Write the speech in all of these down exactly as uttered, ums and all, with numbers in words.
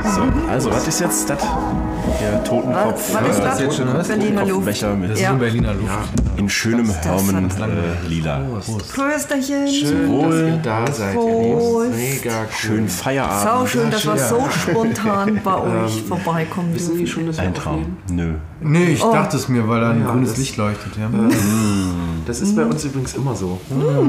So, also, was ist jetzt das? Der Totenkopf. Was ist das? Jetzt schon was? Berliner Luft. Becher mit Das ist Ja. in Berliner Luft. in schönem Das- das Hermen hat- äh, lila. Prösterchen. Schön, Wohl. dass ihr da seid. ihr Prost. Lieben. Mega cool. Schön Feierabend. Sau schön, dass wir Ja. so spontan bei euch vorbeikommen Wissen die dürfen. schon, dass wir Ein Traum. aufnehmen? Nö. Nee, ich Oh. dachte es mir, weil da ein Ja, grünes das- Licht leuchtet. Ja. Das ist bei uns übrigens immer so.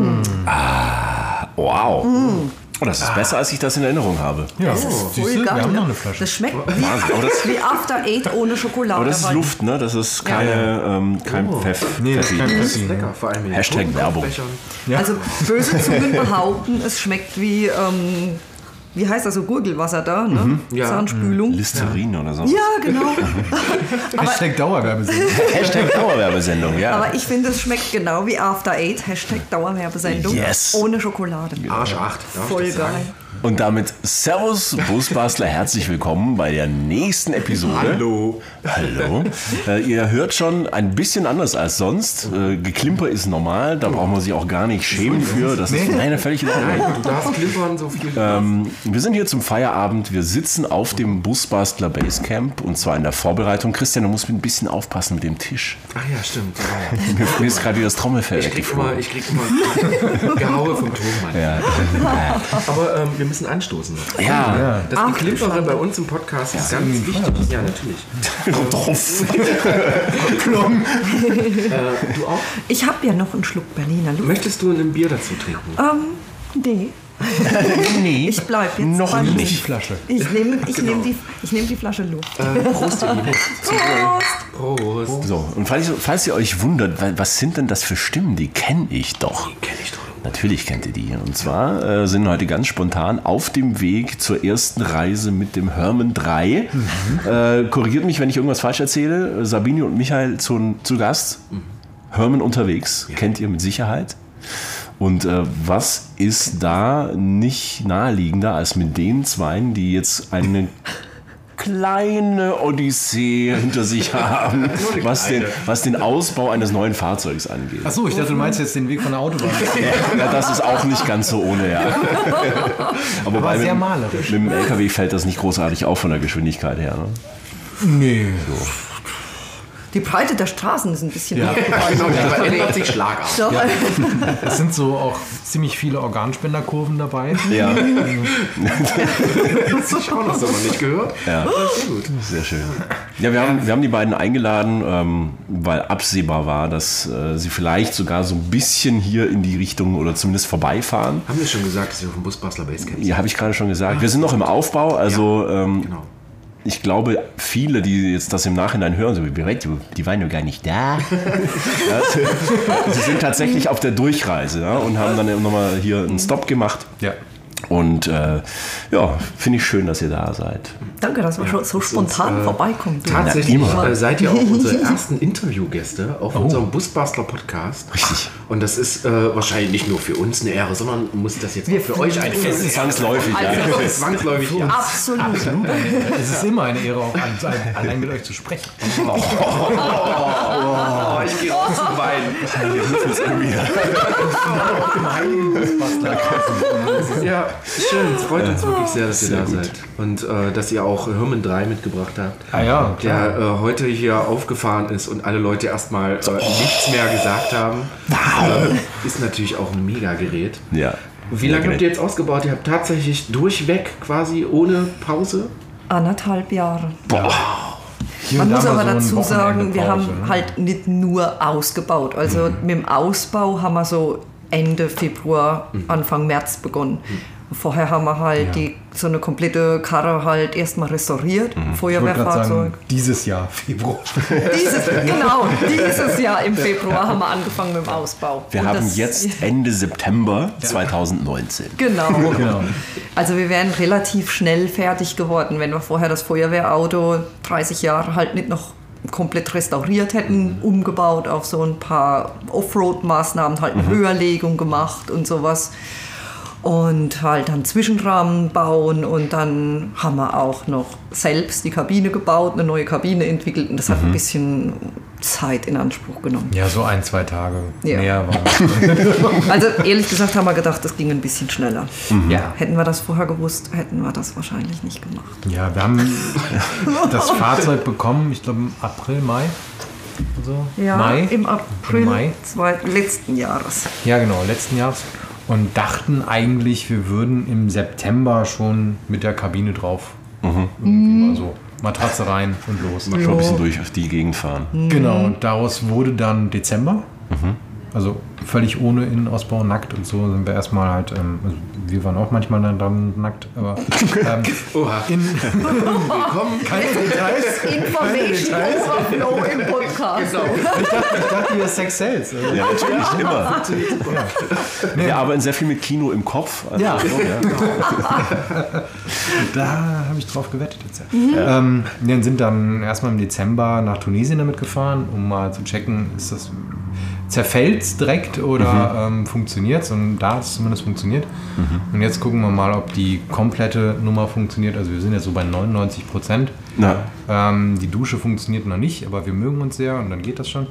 Wow. Oh, das ist besser, als ich das in Erinnerung habe. Ja, Das ist siehst voll du, geil. wir haben noch ne? eine Flasche. Das schmeckt Wahnsinn. Aber das, wie, wie After Eight ohne Schokolade. aber das ist weil- Luft, ne? Das ist keine, ähm, kein Pfeff. Nee, das ist kein Pfeffi. Das ist Pfeffi. lecker, vor allem in den Hashtag Totenkopfbechern. Also böse Zungen behaupten, es schmeckt wie, ähm, wie heißt das so, Gurgelwasser da, ne? Ja. Zahnspülung. Listerin oder so. Ja, genau. Hashtag Dauerwerbesendung. Hashtag Dauerwerbesendung, ja. Aber ich finde, es schmeckt genau wie After Eight, Hashtag Dauerwerbesendung, Yes. ohne Schokolade. Arsch acht. darf ich Voll das sagen? geil. Und damit Servus Busbastler, herzlich willkommen bei der nächsten Episode. Hallo. Hallo. Äh, ihr hört schon ein bisschen anders als sonst. Äh, Geklimper ist normal, da braucht man sich auch gar nicht schämen für. Das ist nein, völlig in Ordnung. Nein, du darfst klimpern, so viel du Ähm, wir sind hier zum Feierabend. Wir sitzen auf dem Busbastler Basecamp und zwar in der Vorbereitung. Christian, du musst ein bisschen aufpassen mit dem Tisch. Ach ja, stimmt. Ja. Mir, mir ist gerade wieder das Trommelfell Ich krieg immer, weggeflogen. ich krieg immer Gehaue vom Tonmann. Ja. Aber ähm, wir müssen anstoßen. noch. Ja. Das Geklimpere bei uns im Podcast ist ganz wichtig. Ja, natürlich. Drauf. Äh, du auch? Ich habe ja noch einen Schluck Berliner Luft. Möchtest du ein Bier dazu trinken? Ähm, nee. Nee. Ich bleib jetzt Noch beim- nicht. Flasche. Ich nehme ich nehm die, ich nehm die Flasche Luft. Äh, Prost, ihr Lieben. Prost! Prost. So, und falls, falls ihr euch wundert, wa- was sind denn das für Stimmen? Die kenne ich doch. Kenn ich doch. Natürlich kennt ihr die. Und zwar äh, sind wir heute ganz spontan auf dem Weg zur ersten Reise mit dem Herman drei. Äh, korrigiert mich, wenn ich irgendwas falsch erzähle. Sabine und Michael zu, zu Gast. Herman unterwegs, kennt ihr mit Sicherheit. Und äh, was ist da nicht naheliegender als mit den Zweien, die jetzt eine kleine Odyssee hinter sich haben, was den, was den Ausbau eines neuen Fahrzeugs angeht. Achso, ich dachte, du meinst jetzt den Weg von der Autobahn. Ja, das ist auch nicht ganz so ohne, ja. Aber bei sehr mit, malerisch. mit dem L K W fällt das nicht großartig auf von der Geschwindigkeit her. Ne? Nee. Die Breite der Straßen ist ein bisschen Ja. Genau, die ändert sich schlagartig. Doch, Es sind so auch ziemlich viele Organspenderkurven dabei. Ja, Das ist auch noch so noch nicht gehört. ja. Sehr gut. Sehr schön. Ja, wir haben, wir haben die beiden eingeladen, ähm, weil absehbar war, dass äh, sie vielleicht sogar so ein bisschen hier in die Richtung oder zumindest vorbeifahren. Haben wir schon gesagt, dass wir auf dem Busbastler Basecamp sind? Ja, habe ich gerade schon gesagt. Wir sind noch im Aufbau, also ähm, Genau. ich glaube, viele, die jetzt das im Nachhinein hören, so, die waren ja gar nicht da. Ja, sie sind tatsächlich auf der Durchreise, ja, und haben dann nochmal hier einen Stop gemacht. Ja. Und äh, ja, finde ich schön, dass ihr da seid. danke, dass wir schon so spontan äh, vorbeikommen. Du. Tatsächlich immer. äh, seid ihr auch unsere ersten Interviewgäste auf unserem Busbastler Podcast. Richtig. Und das ist äh, wahrscheinlich nicht nur für uns eine Ehre, sondern muss das jetzt auch für euch eine Ehre sein. Zwangsläufig, ja. Also, Zwangsläufig, ja. absolut. Es ist immer eine Ehre, auch an- allein mit euch zu sprechen. Oh, ich gehe raus zum Wein. Wir rufen es irgendwie. Ja, schön. Es freut uns wirklich sehr, dass ihr da seid. Und äh, dass ihr auch Herman drei mitgebracht habt. Ah ja, Der äh, heute hier aufgefahren ist und alle Leute erstmal äh, nichts mehr gesagt haben. Äh, ist natürlich auch ein Mega-Gerät. Ja. Wie lange habt ihr jetzt ausgebaut? Ihr habt tatsächlich durchweg quasi ohne Pause? Anderthalb Jahre. Hier Man und muss da mal aber so ein dazu sagen, Wochenende wir haben Pause, ne? halt nicht nur ausgebaut. Also mit dem Ausbau haben wir so Ende Februar, Anfang März begonnen. Vorher haben wir halt Ja. die, so eine komplette Karre halt erstmal restauriert, Ich wollte gerade Feuerwehrfahrzeug. sagen, dieses Jahr, Februar. Dieses, genau, dieses Jahr im Februar haben wir angefangen mit dem Ausbau. Wir Und haben das- jetzt Ende September zweitausendneunzehn. Genau. Genau. Also wir wären relativ schnell fertig geworden, wenn wir vorher das Feuerwehrauto dreißig Jahre halt nicht noch komplett restauriert hätten, umgebaut auf so ein paar Offroad-Maßnahmen, halt eine Höherlegung gemacht und sowas. Und halt dann Zwischenrahmen bauen und dann haben wir auch noch selbst die Kabine gebaut, eine neue Kabine entwickelt und das hat ein bisschen Zeit in Anspruch genommen. Ja, so ein, zwei Tage Ja. mehr waren. Also ehrlich gesagt haben wir gedacht, das ging ein bisschen schneller. Ja. Hätten wir das vorher gewusst, hätten wir das wahrscheinlich nicht gemacht. Ja, wir haben das Fahrzeug bekommen, ich glaube im April, Mai. So. Ja, Mai. im April Im Mai. zwei, letzten Jahres. Ja, genau, letzten Jahres. Und dachten eigentlich, wir würden im September schon mit der Kabine drauf. Irgendwie mal so. Matratze rein und los. Mal schon ein bisschen durch auf die Gegend fahren. Genau, und daraus wurde dann Dezember. Also völlig ohne Innenausbau, nackt und so sind wir erstmal halt, ähm, also wir waren auch manchmal dann, dann nackt, aber ähm, Oha. in, Willkommen. keine Details. Information Overflow im Podcast. Genau. Ich dachte, ich dachte, ihr Sex Sales. Also, Ja, natürlich, immer. Nee, Wir arbeiten sehr viel mit Kino im Kopf. Also, Ja. ja. da habe ich drauf gewettet jetzt. Ja. Ähm, wir sind dann erstmal im Dezember nach Tunesien damit gefahren, um mal zu checken, ist das zerfällt es direkt oder ähm, funktioniert es, und da hat es zumindest funktioniert. Und jetzt gucken wir mal, ob die komplette Nummer funktioniert. Also wir sind jetzt so bei neunundneunzig Prozent. Na, Ähm, die Dusche funktioniert noch nicht, aber wir mögen uns sehr und dann geht das schon.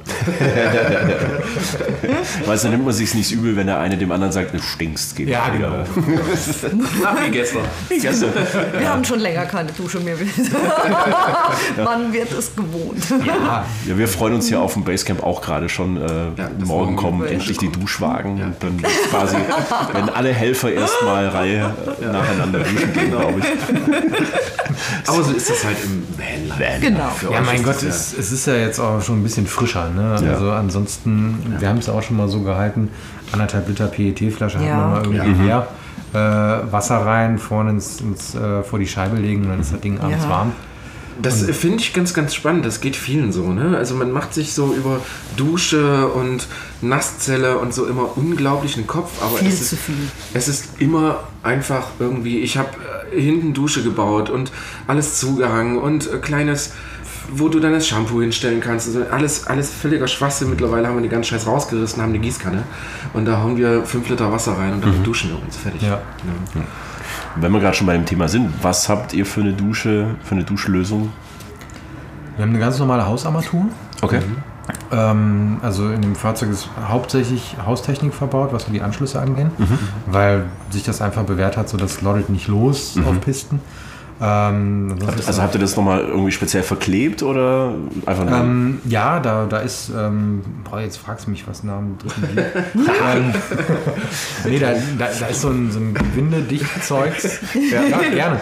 weißt du, nimmt man sich nicht übel, wenn der eine dem anderen sagt, du stinkst. Geht Ja, wieder. genau. Ach, wie gestern. Wie gestern. Wir haben schon länger keine Dusche mehr. Man wird es gewohnt. Ja, Ja, wir freuen uns hier auf dem Basecamp auch gerade schon. Äh, Ja, das morgen morgen kommen wird endlich die Duschwagen. Ja. Und dann quasi, wenn alle Helfer erstmal Reihe nacheinander duschen gehen, glaube ich. Aber so ist das halt im Vanlife. Genau. Für ja euch mein ist Gott, das es, es ist ja jetzt auch schon ein bisschen frischer. Ne? Ja. Also ansonsten, wir haben es auch schon mal so gehalten, anderthalb Liter P E T-Flasche Ja. hat man mal irgendwie Ja. leer. Äh, Wasser rein, vorne ins, ins, äh, vor die Scheibe legen und dann ist das Ding abends Ja. warm. Das finde ich ganz, ganz spannend. Das geht vielen so. Ne? Also man macht sich so über Dusche und Nasszelle und so immer unglaublich den Kopf. Aber Viel es ist, zu viel. Es ist immer einfach irgendwie, ich habe äh, hinten Dusche gebaut und alles zugehangen und äh, kleines, wo du dann das Shampoo hinstellen kannst. Also alles, alles völliger Schwachsinn. Mittlerweile haben wir die ganze Scheiß rausgerissen, haben eine Gießkanne und da hauen wir fünf Liter Wasser rein und dann duschen wir uns. Fertig. Ja. Ja. Wenn wir gerade schon bei dem Thema sind, was habt ihr für eine Dusche, für eine Duschlösung? Wir haben eine ganz normale Hausarmatur. Okay. Ähm, also in dem Fahrzeug ist hauptsächlich Haustechnik verbaut, was so die Anschlüsse angehen, weil sich das einfach bewährt hat, so das loddet nicht los auf Pisten. Ähm, Habt, also habt ihr das nochmal irgendwie speziell verklebt oder einfach nur? Ähm, ja, da, da ist, ähm, boah, jetzt fragst du mich was nach dem dritten Bier. ähm, nee, da, da, da ist so ein, so ein Gewindedichtzeugs. Ja, ja, gerne.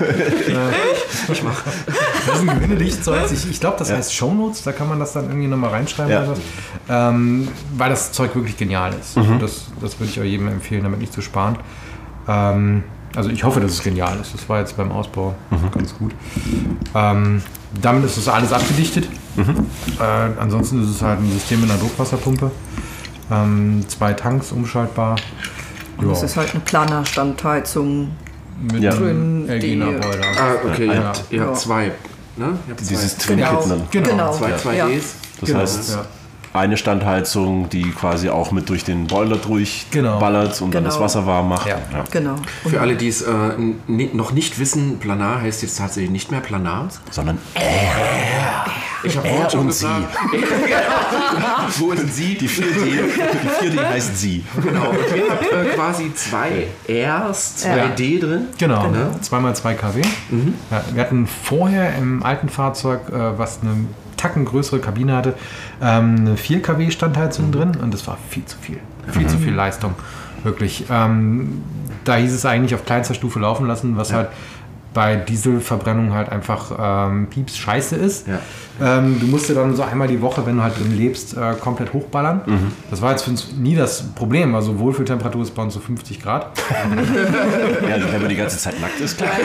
Äh, ich mach. Das ist ein Gewindedichtzeugs. Ich, ich glaube, das Ja. heißt Shownotes, da kann man das dann irgendwie nochmal reinschreiben. Ja. Oder so. ähm, weil das Zeug wirklich genial ist. Also das, das würde ich auch jedem empfehlen, damit nicht zu sparen. Ähm, Also ich hoffe, dass es genial ist. Das war jetzt beim Ausbau ganz gut. Ähm, damit ist das alles abgedichtet. Äh, ansonsten ist es halt ein System mit einer Druckwasserpumpe. Ähm, zwei Tanks umschaltbar. Und es Ja, ist halt eine Plannerstandheizung mit Ja. einem die- L G-Boiler. Ah, okay, ihr Ja. habt, ihr habt Ja. zwei. Ne? Ihr habt zwei. Dieses Twin Genau. Kitten. Genau. Genau. Zwei Ja. 2Ds. Das Genau, heißt, ja. eine Standheizung, die quasi auch mit durch den Boiler Genau. durchballert und dann Genau. das Wasser warm macht. Ja. Genau. Für alle, die es äh, n- noch nicht wissen, Planar heißt jetzt tatsächlich nicht mehr Planar. Sondern Ich habe Er vorhin schon und gesagt. Wo sind Sie? die vier D, die vier D heißt sie. Genau. Und ihr habt äh, quasi zwei Rs, zwei D drin. Genau, Ne? zwei mal zwei Kilowatt. Ja, wir hatten vorher im alten Fahrzeug, äh, was eine Tacken größere Kabine hatte, ähm, eine vier Kilowatt Standheizung drin und das war viel zu viel. Viel zu viel Leistung. Wirklich. Ähm, da hieß es eigentlich auf kleinster Stufe laufen lassen, was halt bei Dieselverbrennung halt einfach ähm, pieps scheiße ist. Ja. Ähm, du musst dir dann so einmal die Woche, wenn du halt drin lebst, äh, komplett hochballern. Das war jetzt für uns nie das Problem. Also Wohlfühltemperatur ist bei uns so fünfzig Grad. Ja, also wenn man die ganze Zeit nackt ist, klar.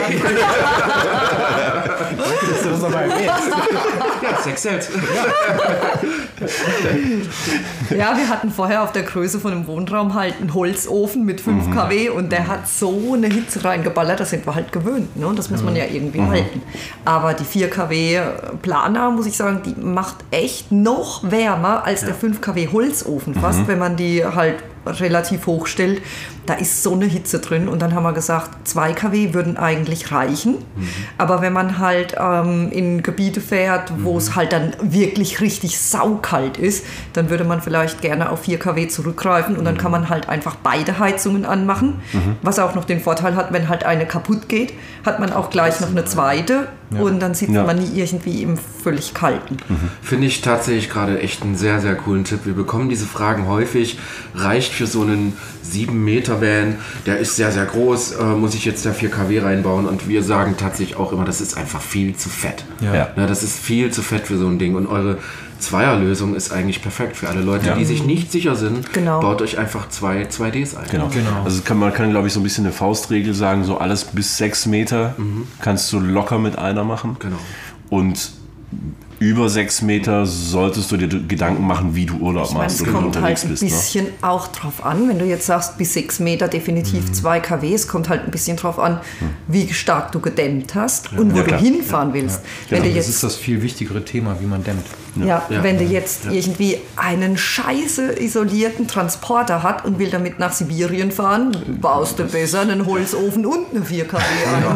Das ist aber Ja, Sex Sales. Ja, wir hatten vorher auf der Größe von dem Wohnraum halt einen Holzofen mit fünf Kilowatt und der hat so eine Hitze reingeballert, das sind wir halt gewöhnt. Ne? Und das muss man ja irgendwie halten. Aber die vier Kilowatt Planer, muss ich sagen, die macht echt noch wärmer als der fünf Kilowatt Holzofen fast, wenn man die halt relativ hoch stellt, da ist so eine Hitze drin. Und dann haben wir gesagt, zwei Kilowatt würden eigentlich reichen. Mhm. Aber wenn man halt ähm, in Gebiete fährt, wo mhm. es halt dann wirklich richtig saukalt ist, dann würde man vielleicht gerne auf vier Kilowatt zurückgreifen und dann mhm. kann man halt einfach beide Heizungen anmachen. Mhm. Was auch noch den Vorteil hat, wenn halt eine kaputt geht, hat man auch gleich noch eine zweite. Ja. Und dann sitzt ja. man nie irgendwie im völlig Kalten. Mhm. Finde ich tatsächlich gerade echt einen sehr, sehr coolen Tipp. Wir bekommen diese Fragen häufig. Reicht für so einen sieben Meter Van, der ist sehr, sehr groß, äh, muss ich jetzt da vier Kilowatt reinbauen? Und wir sagen tatsächlich auch immer, das ist einfach viel zu fett. Ja. Ja. Ja, das ist viel zu fett für so ein Ding. Und eure Zweierlösung ist eigentlich perfekt für alle Leute, ja. die sich nicht sicher sind. Genau. Baut euch einfach zwei zwei Ds ein. Genau. Genau. Also kann, man kann, glaube ich, so ein bisschen eine Faustregel sagen, so alles bis sechs Meter mhm. kannst du locker mit einer machen. Genau. Und über sechs Meter solltest du dir Gedanken machen, wie du Urlaub ich meine, machst oder unterwegs bist. Es kommt halt ein bisschen ne? auch drauf an, wenn du jetzt sagst, bis sechs Meter definitiv mhm. zwei Kilowatt, es kommt halt ein bisschen drauf an, wie stark du gedämmt hast ja. und wo ja, du hinfahren ja. willst. Ja. Wenn genau, du jetzt, das ist das viel wichtigere Thema, wie man dämmt. Ja, ja, ja. wenn du jetzt ja. irgendwie einen scheiße isolierten Transporter hat und will damit nach Sibirien fahren, baust du besser einen Holzofen und eine vier Kilowatt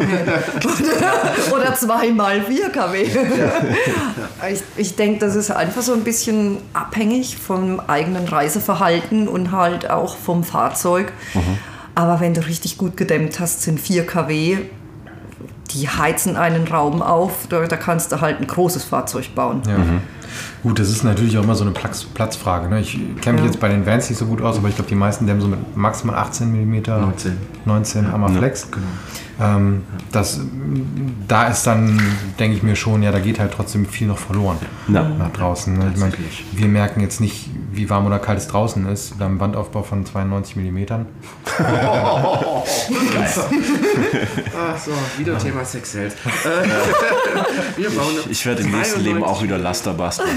ein. oder, oder zweimal vier Kilowatt. Ja. Ich, ich denke, das ist einfach so ein bisschen abhängig vom eigenen Reiseverhalten und halt auch vom Fahrzeug. Mhm. Aber wenn du richtig gut gedämmt hast, sind vier Kilowatt, die heizen einen Raum auf, da, da kannst du halt ein großes Fahrzeug bauen. Ja. Mhm. Gut, das ist natürlich auch immer so eine Platz, Platzfrage. Ne? Ich kenne mich ja. jetzt bei den Vans nicht so gut aus, aber ich glaube, die meisten dämmen so mit maximal achtzehn Millimeter, neunzehn, neunzehn Amaflex. Ja, genau. Ähm, das, da ist dann, denke ich mir schon, ja, da geht halt trotzdem viel noch verloren ja. nach draußen. Ne? Ich mein, wir merken jetzt nicht, wie warm oder kalt es draußen ist, beim Wandaufbau von zweiundneunzig Millimeter. Oh, geil. Ach so, wieder Thema Sex Sales. Wir bauen ich ich werde im nächsten Leben auch wieder Laster basteln.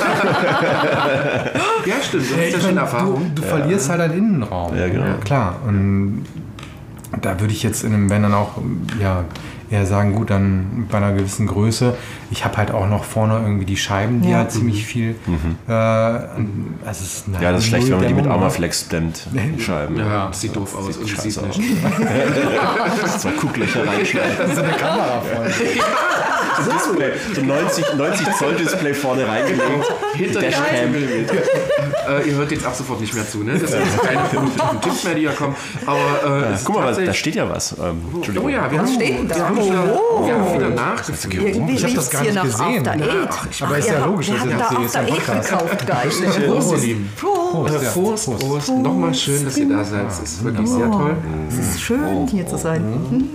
Ja, stimmt. Du hast ja schon Erfahrung. Du, du ja. verlierst halt einen Innenraum. Ja, genau. Ja, klar. Und da würde ich jetzt in einem Van dann auch ja, eher sagen, gut, dann bei einer gewissen Größe. Ich habe halt auch noch vorne irgendwie die Scheiben, die ja, ja ziemlich viel... Mhm. Äh, also es ist ja, das ist schlecht, wenn man die mit Amaflex dämmt, die Scheiben. Ja, das sieht doof aus. Sieht und sieht nicht. Aus. Zwei Kucklöcher reinschneiden. Das ist eine Kamera voll. So Display, so neunzig Zoll Display vorne reingelegt. Hinter der Dashcam. äh, ihr hört jetzt ab sofort nicht mehr zu, ne? Das sind jetzt keine vernünftigen Tipps mehr, die ja kommen. Aber, äh, ja, guck mal, da steht ja was. Ähm, oh ja, wir was haben, steht denn da? Wir haben wieder, oh. ja, wieder nachgeführt. Ich habe das gar nicht gesehen. Ach, aber ist ja logisch, dass ihr das seht. Da gekauft, Geist. Prost, ihr Lieben. Prost. Prost, Prost. Prost. Nochmal schön, dass ihr da seid. Es ist wirklich sehr toll. Es ist schön, hier zu sein.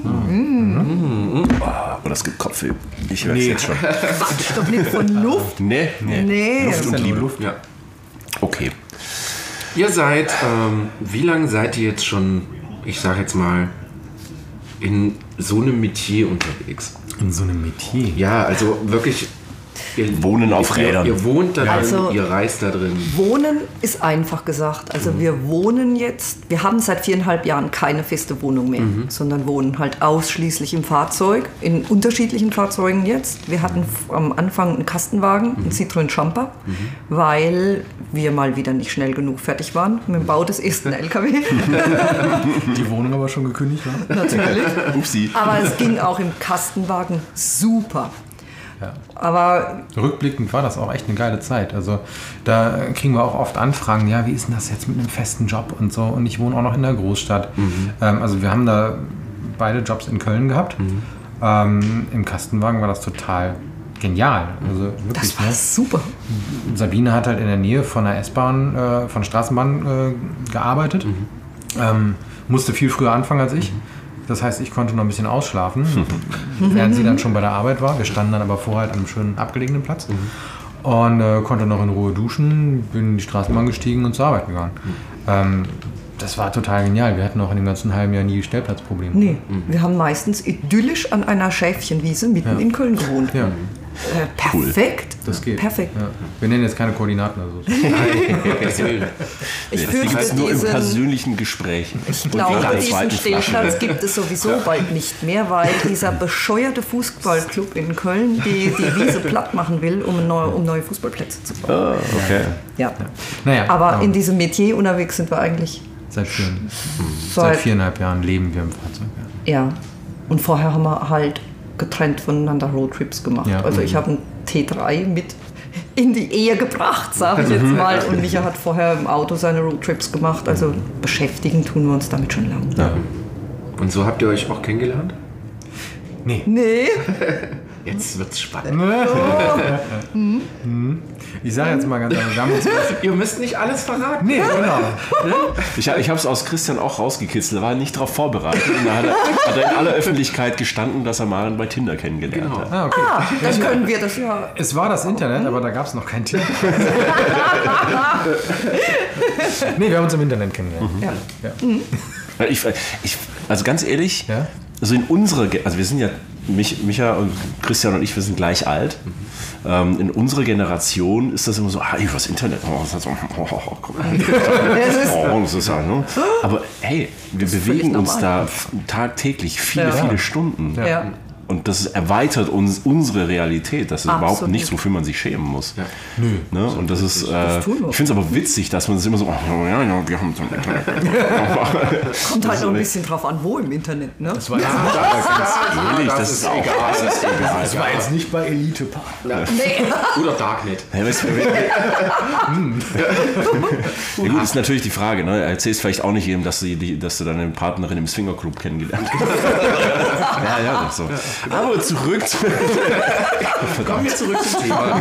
Oh, das gibt Kopfweh. Ich höre es jetzt schon. Quatsch doch nicht von Luft. Nee, nee. nee. Luft und Liebe. Luft, ja. Okay. Ihr seid, ähm, wie lange seid ihr jetzt schon, ich sage jetzt mal, in so einem Metier unterwegs? In so einem Metier? Ja, also wirklich... Ihr Wohnen auf ihr, Rädern. Ihr wohnt da drin, also, ihr reist da drin. Wohnen ist einfach gesagt. Also mhm. wir wohnen jetzt, wir haben seit viereinhalb Jahren keine feste Wohnung mehr, mhm. sondern wohnen halt ausschließlich im Fahrzeug, in unterschiedlichen Fahrzeugen jetzt. Wir hatten am Anfang einen Kastenwagen, mhm. einen Citroën Jumper, mhm. weil wir mal wieder nicht schnell genug fertig waren mit dem Bau des ersten L K W. Die Wohnung aber schon gekündigt war. Natürlich. Upsi. Aber es ging auch im Kastenwagen super. Ja. Aber rückblickend war das auch echt eine geile Zeit. Also da kriegen wir auch oft Anfragen, ja, wie ist denn das jetzt mit einem festen Job und so. Und ich wohne auch noch in der Großstadt. Mhm. Ähm, also wir haben da beide Jobs in Köln gehabt. Mhm. Ähm, Im Kastenwagen war das total genial. Also wirklich, das war ne? super. Sabine hat halt in der Nähe von der S-Bahn, äh, von der Straßenbahn äh, gearbeitet. Mhm. Ähm, musste viel früher anfangen als ich. Mhm. Das heißt, ich konnte noch ein bisschen ausschlafen, mhm. während sie dann schon bei der Arbeit war. Wir standen dann aber vorher halt an einem schönen abgelegenen Platz mhm. und äh, konnte noch in Ruhe duschen, bin in die Straßenbahn gestiegen und zur Arbeit gegangen. Mhm. Ähm, das war total genial. Wir hatten auch in dem ganzen halben Jahr nie Stellplatzprobleme. Nee, mhm. wir haben meistens idyllisch an einer Schäfchenwiese mitten ja. in Köln gewohnt. Ja. Äh, perfekt. Cool. Das geht. Perfekt. Ja. Wir nennen jetzt keine Koordinaten oder so. Nein, ich das liegt halt nur im persönlichen Gespräch. Ich glaube, diesen Stellplatz gibt es sowieso ja. bald nicht mehr, weil dieser bescheuerte Fußballclub in Köln die, die Wiese platt machen will, um, neue, um neue Fußballplätze zu bauen. Oh, okay. Ja. Ja. Naja, aber in diesem Metier unterwegs sind wir eigentlich Seit, vier, seit viereinhalb Jahren leben wir im Fahrzeug. Ja. ja. Und vorher haben wir halt getrennt voneinander Roadtrips gemacht. Ja. Also ich habe einen T drei mit in die Ehe gebracht, sage ich jetzt mal. Und Micha hat vorher im Auto seine Roadtrips gemacht. Also beschäftigen tun wir uns damit schon lange. Ja. Und so habt ihr euch auch kennengelernt? Nee. Nee. Jetzt wird's spannend. Oh. Ich sage jetzt mal ganz ehrlich, wir haben uns ihr müsst nicht alles verraten. Nee, genau. Ich, ich habe es aus Christian auch rausgekitzelt, er war nicht darauf vorbereitet. Und da hat er, hat er in aller Öffentlichkeit gestanden, dass er Maren bei Tinder kennengelernt Genau. hat. Ah, okay. Ah, dann können wir das ja. Es war das Internet, aber da gab es noch kein Tinder. Nee, wir haben uns im Internet kennengelernt. Ja. Ja. Ich, ich, also ganz ehrlich, Ja? also in unserer, Ge- also wir sind ja, mich, Micha und Christian und ich, wir sind gleich alt. Ähm, in unserer Generation ist das immer so, ah, was Internet, oh, das ist so, oh, oh, oh, komm. Oh, das ist ja, ne? Aber hey, wir bewegen uns da f- tagtäglich viele, Ja. viele Stunden. Ja. Ja. Und das erweitert uns unsere Realität. Das ist Absolut. überhaupt nichts, wofür man sich schämen muss. Ja. Nö. Ne? Und das ist, äh, tun wir. ich finde es aber witzig, dass man es immer so, oh, ja, ja, wir haben so ein Internet. Kommt halt noch ein bisschen drauf an, wo im Internet. Ne? Das war, Ganz ehrlich, das, das ist ist auch egal. das ist egal. das war jetzt nicht bei Elite Park. Nee. Oder Darknet. Ja, weißt du, ja, gut, ist natürlich die Frage. Ne? Erzählst vielleicht auch nicht jedem, dass du, die, dass du deine Partnerin im Swingerclub kennengelernt hast. ja, ja, das so. Aber zurück zu... Kommen wir zurück zum Thema.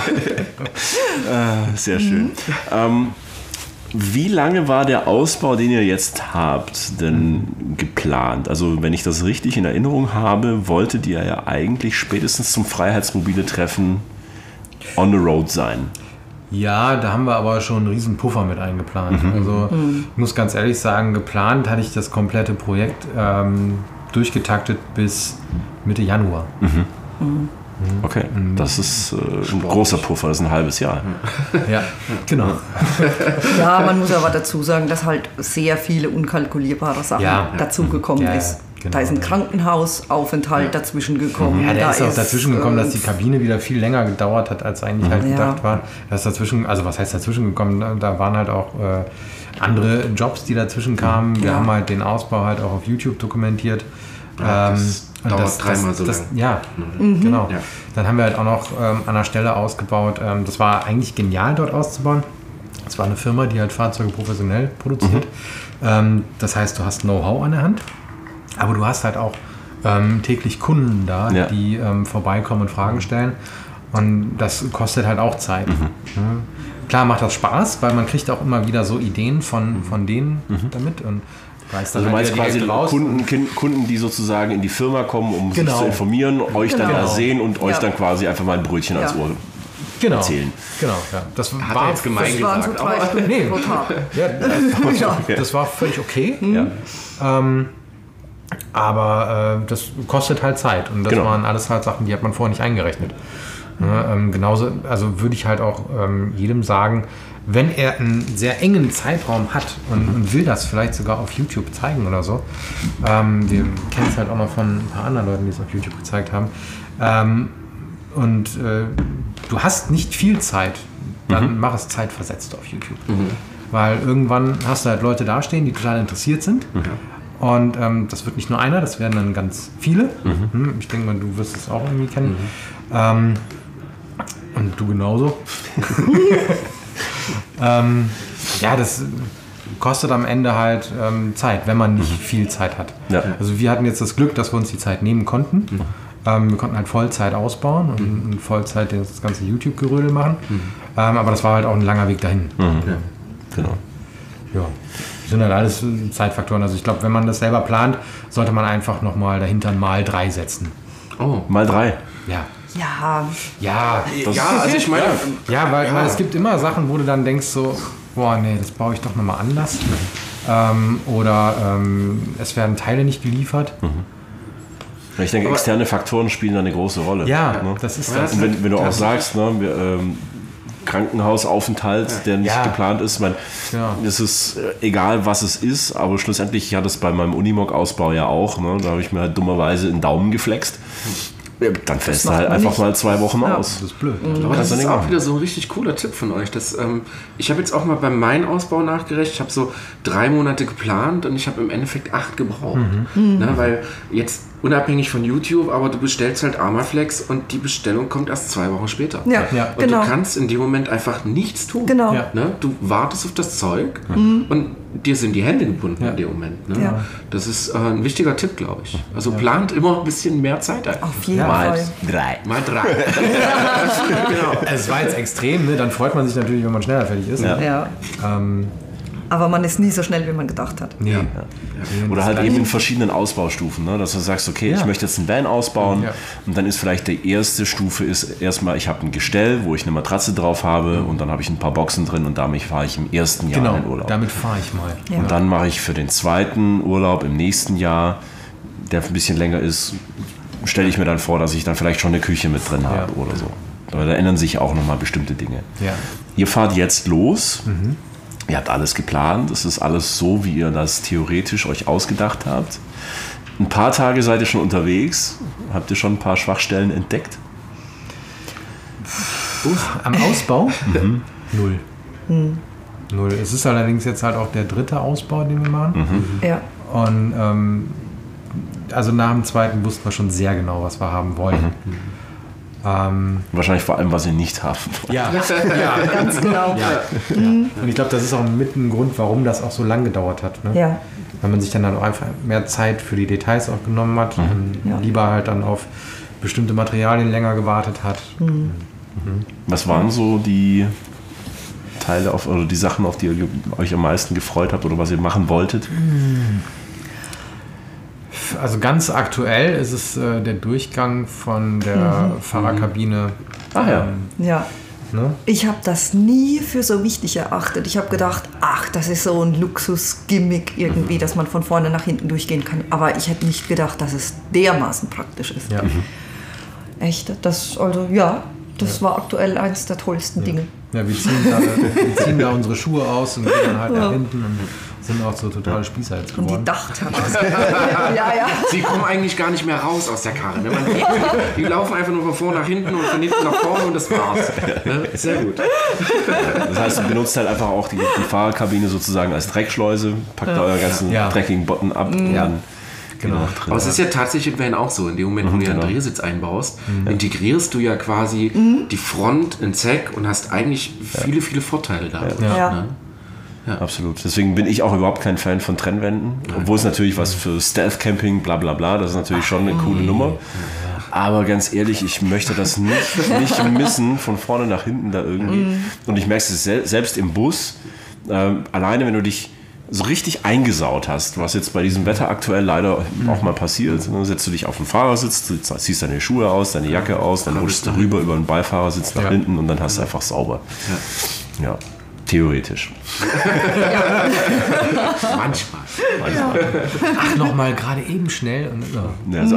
äh, sehr schön. Mhm. Ähm, wie lange war der Ausbau, den ihr jetzt habt, denn geplant? Also wenn ich das richtig in Erinnerung habe, wolltet ihr ja eigentlich spätestens zum Freiheitsmobile-Treffen on the road sein. Ja, da haben wir aber schon einen riesen Puffer mit eingeplant. Mhm. Also ich muss ganz ehrlich sagen, geplant hatte ich das komplette Projekt ähm, durchgetaktet bis Mitte Januar. Mhm. Mhm. Okay, das ist äh, ein großer Puffer, das ist ein halbes Jahr. Ja, genau. Ja, man muss aber dazu sagen, dass halt sehr viele unkalkulierbare Sachen Ja. dazugekommen Ja, ist. genau. Da ist ein Krankenhausaufenthalt ja. dazwischen gekommen. Ja, der da ist auch ist, dazwischen gekommen, äh, dass die Kabine wieder viel länger gedauert hat, als eigentlich halt Ja. gedacht war. Das ist dazwischen, also was heißt dazwischen gekommen? Da waren halt auch äh, andere Jobs, die dazwischen kamen. Wir Ja. haben halt den Ausbau halt auch auf YouTube dokumentiert. Ja, das Ähm, dauert das, dreimal das, so das, lang. Ja, Mhm. genau. Ja. Dann haben wir halt auch noch ähm, an der Stelle ausgebaut. Ähm, das war eigentlich genial, dort auszubauen. Das war eine Firma, die halt Fahrzeuge professionell produziert. Mhm. Ähm, das heißt, du hast Know-how an der Hand, aber du hast halt auch ähm, täglich Kunden da, Ja. die ähm, vorbeikommen und Fragen stellen. Und das kostet halt auch Zeit. Mhm. Ja. Klar macht das Spaß, weil man kriegt auch immer wieder so Ideen von, von denen Mhm. damit. Und reißt dann Also du halt meinst wieder quasi direkt raus. Kunden, Kin- Kunden, die sozusagen in die Firma kommen, um Genau. sich zu informieren, euch dann Genau. da sehen und euch Ja. dann quasi einfach mal ein Brötchen ans Ja. Ohr genau. erzählen. Genau, ja. Das Hat war er jetzt gemein das waren so gesagt. drei aber- Stunden Nee. pro Tag. Ja, Ja. Okay. das war völlig okay. Ja. Ähm, aber äh, das kostet halt Zeit. Und das Genau. waren alles halt Sachen, die hat man vorher nicht eingerechnet. Ja, ähm, genauso, also würde ich halt auch ähm, jedem sagen, wenn er einen sehr engen Zeitraum hat und, und will das vielleicht sogar auf YouTube zeigen oder so, ähm, wir kennen es halt auch noch von ein paar anderen Leuten, die es auf YouTube gezeigt haben, ähm, und äh, du hast nicht viel Zeit, dann mach es zeitversetzt auf YouTube. Weil irgendwann hast du halt Leute dastehen, die total interessiert sind. Und ähm, das wird nicht nur einer, das werden dann ganz viele. Mhm. Ich denke mal, du wirst es auch irgendwie kennen. Ähm, und du genauso. ähm, ja, das kostet am Ende halt ähm, Zeit, wenn man nicht viel Zeit hat. Ja. Also wir hatten jetzt das Glück, dass wir uns die Zeit nehmen konnten. Ähm, wir konnten halt Vollzeit ausbauen und, und Vollzeit das ganze YouTube-Gerödel machen. Ähm, aber das war halt auch ein langer Weg dahin. Genau. Ja, das sind halt alles Zeitfaktoren. Also ich glaube, wenn man das selber plant, sollte man einfach nochmal dahinter ein mal drei setzen. Oh. Mal drei. Ja. Ja, Ja, Ja, also ich meine, ja, weil, weil es gibt immer Sachen, wo du dann denkst so, boah, nee, das baue ich doch nochmal anders. Ähm, oder ähm, es werden Teile nicht geliefert. Ich denke, Aber- externe Faktoren spielen da eine große Rolle. Ja, ne? das ist Ja, das. Und wenn, wenn du auch Das- sagst, ne, wir, ähm, Krankenhausaufenthalt, der nicht Ja. geplant ist, mein, Ja. es ist äh, egal, was es ist, aber schlussendlich, ich hatte es bei meinem Unimog-Ausbau ja auch, ne, da habe ich mir halt dummerweise einen Daumen geflext. Ja, dann fällst du macht halt man einfach nicht. mal zwei Wochen Ja. aus. Das ist blöd. Aber das Kannst du ist nicht auch machen. wieder so ein richtig cooler Tipp von euch. Das, ähm, ich habe jetzt auch mal beim Main-Ausbau nachgerechnet. Ich habe so drei Monate geplant und ich habe im Endeffekt acht gebraucht. Mhm. Ne, weil jetzt unabhängig von YouTube, aber du bestellst halt Armaflex und die Bestellung kommt erst zwei Wochen später. Ja, Ja. Und genau. du kannst in dem Moment einfach nichts tun. Genau. Ja. Ne? Du wartest auf das Zeug und dir sind die Hände gebunden Ja. in dem Moment. Ne? Ja. Das ist äh, ein wichtiger Tipp, glaube ich. Also plant immer ein bisschen mehr Zeit ein. Auf jeden Mal Fall. drei. Mal drei. Genau. Es war jetzt extrem, ne? Dann freut man sich natürlich, wenn man schneller fertig ist. Ja. Ja. Ähm, Aber man ist nie so schnell, wie man gedacht hat. nee. Oder halt eben in verschiedenen Ausbaustufen, ne? Dass du sagst, okay, Ja. ich möchte jetzt einen Van ausbauen Ja. und dann ist vielleicht die erste Stufe ist erstmal, ich habe ein Gestell, wo ich eine Matratze drauf habe und dann habe ich ein paar Boxen drin und damit fahre ich im ersten Jahr Genau, in den Urlaub. damit fahre ich mal. Ja. Und dann mache ich für den zweiten Urlaub im nächsten Jahr, der ein bisschen länger ist, stelle ich mir dann vor, dass ich dann vielleicht schon eine Küche mit drin habe Ja. oder so. Aber da ändern sich auch nochmal bestimmte Dinge. Ja. Ihr fahrt jetzt los. Ihr habt alles geplant. Es ist alles so, wie ihr das theoretisch euch ausgedacht habt. Ein paar Tage seid ihr schon unterwegs. Habt ihr schon ein paar Schwachstellen entdeckt? Am Ausbau? Null. Null. Es ist allerdings jetzt halt auch der dritte Ausbau, den wir machen. Ja. Und ähm, also nach dem zweiten wussten wir schon sehr genau, was wir haben wollen. Ähm, Wahrscheinlich vor allem, was ihr nicht habt. ja, ja, Ganz genau. ja, ja. Und ich glaube, das ist auch mit ein Grund, warum das auch so lang gedauert hat. Ne? Ja. Weil man sich dann halt auch einfach mehr Zeit für die Details auch genommen hat und Ja. lieber halt dann auf bestimmte Materialien länger gewartet hat. Was waren so die Teile auf, oder die Sachen, auf die ihr ge- euch am meisten gefreut habt oder was ihr machen wolltet? Also ganz aktuell ist es äh, der Durchgang von der Fahrerkabine. Ah ja. Ähm, Ja. ne? Ich habe das nie für so wichtig erachtet. Ich habe gedacht, ach, das ist so ein Luxus-Gimmick irgendwie, dass man von vorne nach hinten durchgehen kann. Aber ich hätte nicht gedacht, dass es dermaßen praktisch ist. Ja. Echt? Das, also, ja, das war aktuell eines der tollsten Dinge. Ja, wir ziehen, da, wir ziehen da unsere Schuhe aus und gehen dann halt nach hinten und sind auch so totale Spießer jetzt Und die geworden. Dachterrasse. ja, ja. Sie kommen eigentlich gar nicht mehr raus aus der Karre. Ne? Man sieht, die laufen einfach nur von vorne nach hinten und von hinten nach vorne und das war's. Ne? Sehr gut. Das heißt, du benutzt halt einfach auch die, die Fahrerkabine sozusagen als Dreckschleuse, packt da euer ganzen Ja. dreckigen Botten ab und Ja. dann Genau. noch drin. Aber es ist ja tatsächlich in Van auch so. In dem Moment, wo du ja einen genau. Drehsitz einbaust, integrierst du ja quasi die Front ins Heck und hast eigentlich viele, viele Vorteile da. Ja. Ne? Absolut. Deswegen bin ich auch überhaupt kein Fan von Trennwänden. Obwohl es natürlich was für Stealth-Camping, bla bla bla, das ist natürlich schon eine coole Nummer. Aber ganz ehrlich, ich möchte das nicht, nicht missen, von vorne nach hinten da irgendwie. Und ich merke es sel- selbst im Bus, ähm, alleine wenn du dich so richtig eingesaut hast, was jetzt bei diesem Wetter aktuell leider auch mal passiert. Dann setzt du dich auf den Fahrersitz, du ziehst deine Schuhe aus, deine Jacke aus, dann rutschst du rüber über den Beifahrersitz nach Ja. hinten und dann hast du einfach sauber. Ja, theoretisch. Manchmal. Ach, nochmal gerade eben schnell. Und, ja. Ja, so,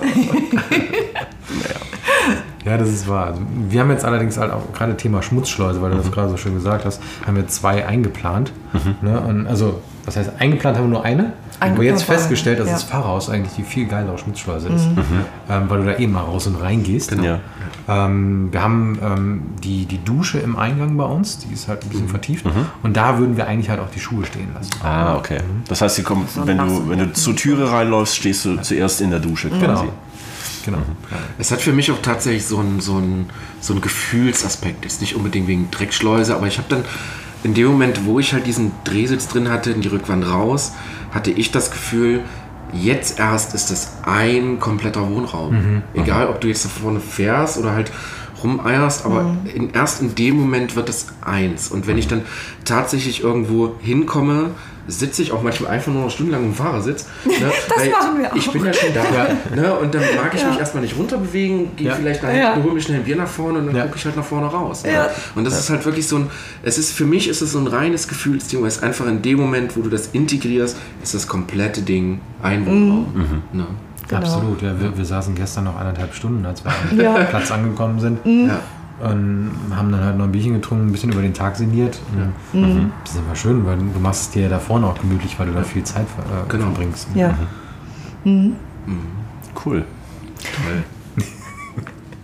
Ja, das ist wahr. Also, wir haben jetzt allerdings halt auch gerade Thema Schmutzschleuse, weil du das gerade so schön gesagt hast, haben wir zwei eingeplant. Ne? Und also, was heißt eingeplant haben wir nur eine? Aber Eingeplant jetzt festgestellt, dass ja. das Fahrerhaus eigentlich die viel geilere Schmutzschleuse ist, ähm, weil du da eben mal raus und rein gehst. ja. Ähm, wir haben ähm, die, die Dusche im Eingang bei uns, die ist halt ein bisschen vertieft. Und da würden wir eigentlich halt auch die Schuhe stehen lassen. Ah, okay. Das heißt, sie kommen, wenn du, wenn du zur Türe reinläufst, stehst du zuerst in der Dusche quasi. Genau. Genau. Es hat für mich auch tatsächlich so einen so einen, so einen Gefühlsaspekt. Ist nicht unbedingt wegen Dreckschleuse, aber ich habe dann in dem Moment, wo ich halt diesen Drehsitz drin hatte, in die Rückwand raus, hatte ich das Gefühl, jetzt erst ist das ein kompletter Wohnraum. Egal, ob du jetzt da vorne fährst oder halt rumeierst, aber in, erst in dem Moment wird es eins. Und wenn ich dann tatsächlich irgendwo hinkomme, sitze ich auch manchmal einfach nur noch stundenlang im Fahrersitz. Ne? Das Weil machen wir Ich auch. bin ja schon da. Ne? Und dann mag ich mich erstmal nicht runterbewegen, gehe Ja. vielleicht nach Ja. hinten, hole mir schnell ein Bier nach vorne und dann Ja. gucke ich halt nach vorne raus. Ne? Ja. Und das ist halt wirklich so ein, es ist für mich ist es so ein reines Gefühlsding, weil es einfach in dem Moment, wo du das integrierst, ist das komplette Ding ein Wohnraum. Ne? Genau. Absolut, ja. Wir, wir saßen gestern noch eineinhalb Stunden, als wir am Ja. Platz angekommen sind. Ja. Und haben dann halt noch ein Bierchen getrunken, ein bisschen über den Tag sinniert. Und Mhm. das ist immer schön, weil du machst es dir ja da vorne auch gemütlich, weil du da viel Zeit äh, Genau. verbringst. Ja. Cool. Toll.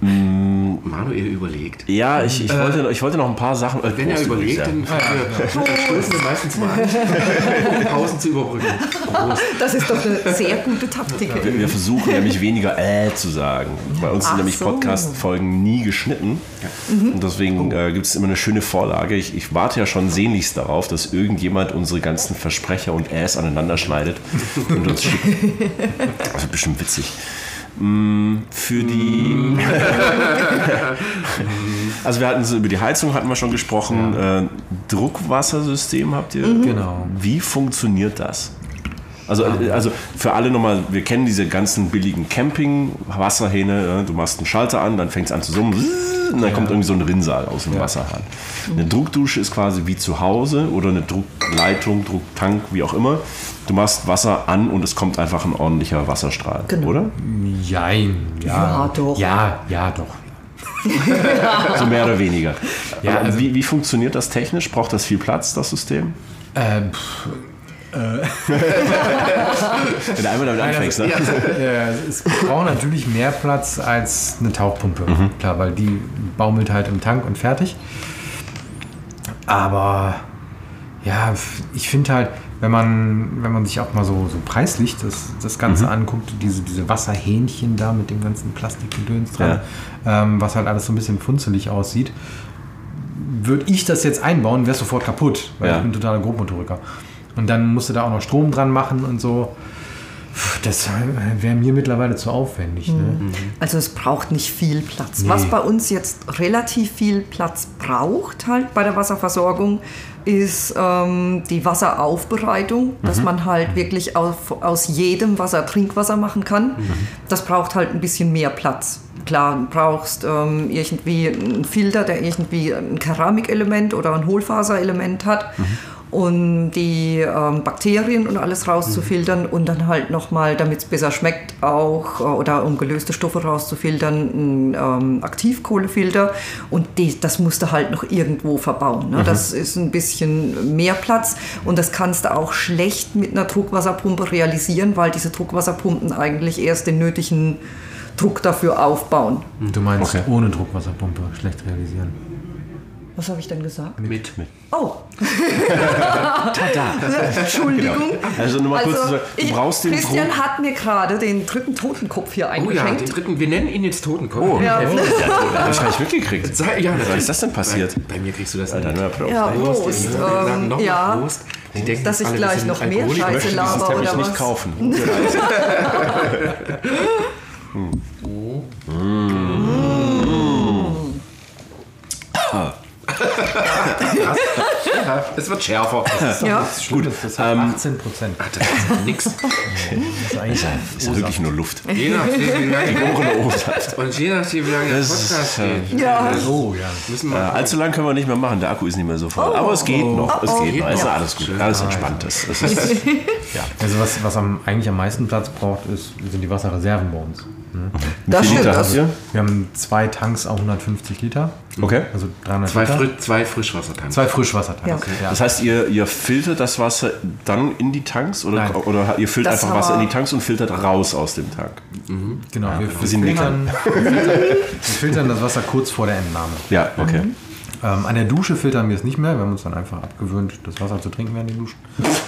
Manuel überlegt. Ja, ich, ich, Äh, wollte, ich wollte noch ein paar Sachen... Wenn er Prost überlegt, übrigens, dann äh, stoßen wir meistens mal an, um Pausen zu überbrücken. Prost. Das ist doch eine sehr gute Taktik. ja. wir, wir versuchen nämlich weniger äh zu sagen. Bei uns sind Ach nämlich so. Podcast-Folgen nie geschnitten. Mhm. Und deswegen äh, gibt es immer eine schöne Vorlage. Ich, ich warte ja schon sehnlichst darauf, dass irgendjemand unsere ganzen Versprecher und Äs aneinander schneidet und uns schickt. Das wird bestimmt witzig. Für die. Also wir hatten so über die Heizung hatten wir schon gesprochen. Ja. Äh, Druckwassersystem habt ihr? Mhm. Genau. Wie funktioniert das? Also, also für alle nochmal, wir kennen diese ganzen billigen Camping-Wasserhähne. Ja, du machst einen Schalter an, dann fängt es an zu summen und dann ja. kommt irgendwie so ein Rinnsal aus dem ja. Wasserhahn. Eine Druckdusche ist quasi wie zu Hause oder eine Druckleitung, Drucktank, wie auch immer. Du machst Wasser an und es kommt einfach ein ordentlicher Wasserstrahl, genau. oder? Jein, ja. Ja, doch. Ja, ja, doch. So mehr oder weniger. Ja, also, wie, wie funktioniert das technisch? Braucht das viel Platz, das System? Ähm, pff, Wenn du einmal damit anfängst, ne? Ja, es braucht natürlich mehr Platz als eine Tauchpumpe. Mhm. Klar, weil die baumelt halt im Tank und fertig. Aber ja, ich finde halt, wenn man, wenn man sich auch mal so, so preislich das, das Ganze mhm. anguckt, diese, diese Wasserhähnchen da mit dem ganzen Plastikgedöns dran, ja. ähm, was halt alles so ein bisschen funzelig aussieht, würde ich das jetzt einbauen, wäre es sofort kaputt, weil ja. ich bin totaler Grobmotoriker. Und dann musst du da auch noch Strom dran machen und so. Das wäre mir mittlerweile zu aufwendig. Ne? Also es braucht nicht viel Platz. Nee. Was bei uns jetzt relativ viel Platz braucht halt bei der Wasserversorgung, ist ähm, die Wasseraufbereitung, mhm. dass man halt wirklich auf, aus jedem Wasser Trinkwasser machen kann. Mhm. Das braucht halt ein bisschen mehr Platz. Klar, du brauchst ähm, irgendwie einen Filter, der irgendwie ein Keramikelement oder ein Hohlfaserelement hat. Mhm. Und die ähm, Bakterien und alles rauszufiltern mhm. und dann halt nochmal, damit es besser schmeckt, auch, oder um gelöste Stoffe rauszufiltern, ein ähm, Aktivkohlefilter. Und die, das musst du halt noch irgendwo verbauen. Ne? Mhm. Das ist ein bisschen mehr Platz und das kannst du auch schlecht mit einer Druckwasserpumpe realisieren, weil diese Druckwasserpumpen eigentlich erst den nötigen Druck dafür aufbauen. Du meinst okay. ohne Druckwasserpumpe schlecht realisieren? Was habe ich denn gesagt? Mit. mit. Oh. Tada. Entschuldigung. Genau. Also nur mal also, kurz zu sagen, du ich, brauchst den Christian Druck. hat mir gerade den dritten Totenkopf hier eingeschenkt. Oh ja, den dritten, wir nennen ihn jetzt Totenkopf. Oh, ja. ja. Das habe ich gar nicht mitgekriegt. Ja, was ist das denn passiert? Bei, bei mir kriegst du das Alter, nicht. Prost. Ja, Prost. Ähm, noch ja. Prost. Die denken, dass ich alle, gleich noch mehr Ich Scheiße möchte diesen laber Teppich oder nicht was? kaufen. hm. Ah. Ja, es wird schärfer. Das ist doch Ja. nichts Schlimmes. Das hat Ähm, achtzehn Prozent. Ach, das ist nix. Das ist eigentlich Das ist wirklich nur Luft. Je nachdem, wie lange Gehobene Obstsaft. und je nachdem, wie lange der Das Podcast ist, äh, geht. Ja. Oh ja. Müssen Äh, wir allzu lang können wir nicht mehr machen, der Akku ist nicht mehr so voll. Aber es geht noch, es Oh, geht noch. Es ist ja. alles gut, alles entspanntes. Es ist, ja. Also was, was am, eigentlich am meisten Platz braucht, ist, sind die Wasserreserven bei uns. Ne? Das Wie viel stimmt. Liter habt ihr? Wir haben zwei Tanks auf hundertfünfzig Liter, Okay. also dreihundert zwei, Liter. Fri zwei Frischwassertanks. Zwei Frischwassertanks. Ja. Okay. Das heißt, ihr, ihr filtert das Wasser dann in die Tanks oder, Nein. oder ihr füllt Das einfach haben Wasser in wir- die Tanks und filtert raus aus dem Tank? Genau, wir, wir, sind filtern, wir, filtern, wir filtern das Wasser kurz vor der Entnahme. Ja, okay. Ähm, an der Dusche filtern wir es nicht mehr. Wir haben uns dann einfach abgewöhnt, das Wasser zu trinken während den Duschen.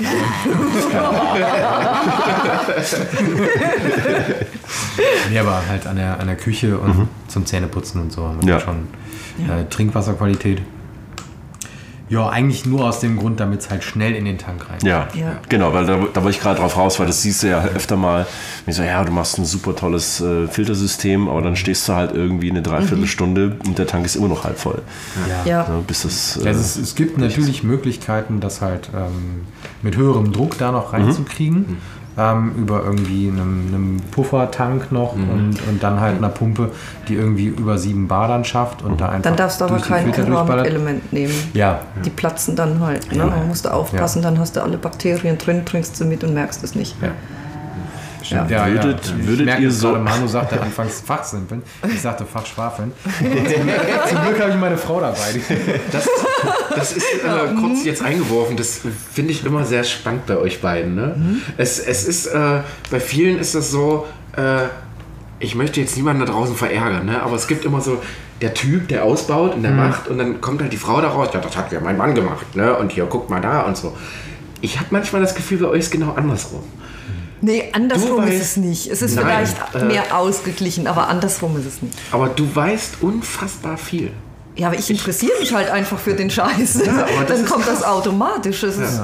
Nee, aber halt an der, an der Küche und mhm. zum Zähneputzen und so haben wir Ja. schon äh, Trinkwasserqualität. Ja, eigentlich nur aus dem Grund, damit es halt schnell in den Tank rein. Ja, Ja. genau, weil da, da wollte ich gerade drauf raus, weil das siehst du ja öfter mal. Ich so, ja, du machst ein super tolles äh, Filtersystem, aber dann stehst du halt irgendwie eine Dreiviertelstunde und der Tank ist immer noch halb voll. Ja. Ja. Ja, bis das, äh, Also es, es gibt natürlich Möglichkeiten, das halt ähm, mit höherem Druck da noch reinzukriegen. Mhm. Ähm, über irgendwie einem, einem Puffertank noch mhm. und, und dann halt einer Pumpe, die irgendwie über sieben Bar dann schafft und da einfach Dann darfst du aber durch die kein Filter durchballert. Keramikelement nehmen. Ja, Die platzen dann halt. Ne? Man musst du aufpassen, dann hast du alle Bakterien drin, trinkst sie mit und merkst es nicht. ja. Stimmt, Ja. ja, ja. Würdet- Ich würdet merke ihr jetzt so- gerade, Manu sagte anfangs Fachsimpeln. Ich sagte Fachschwafeln. Zum Glück habe ich meine Frau dabei. Das, das ist äh, kurz jetzt eingeworfen. Das finde ich immer sehr spannend bei euch beiden. Ne? Mhm. Es, es ist, äh, bei vielen ist das so, äh, ich möchte jetzt niemanden da draußen verärgern, ne? Aber es gibt immer so der Typ, der ausbaut und der mhm. macht und dann kommt halt die Frau da raus, ja, das hat ja mein Mann gemacht, ne? Und hier, guck mal da und so. Ich habe manchmal das Gefühl, bei euch ist genau andersrum. Nee, andersrum weißt, ist es nicht. Es ist nein, vielleicht äh, mehr ausgeglichen, aber andersrum ist es nicht. Aber du weißt unfassbar viel. Ja, aber ich interessiere mich halt einfach für den Scheiß. Ja, dann kommt krass. Das automatisch. Das ist,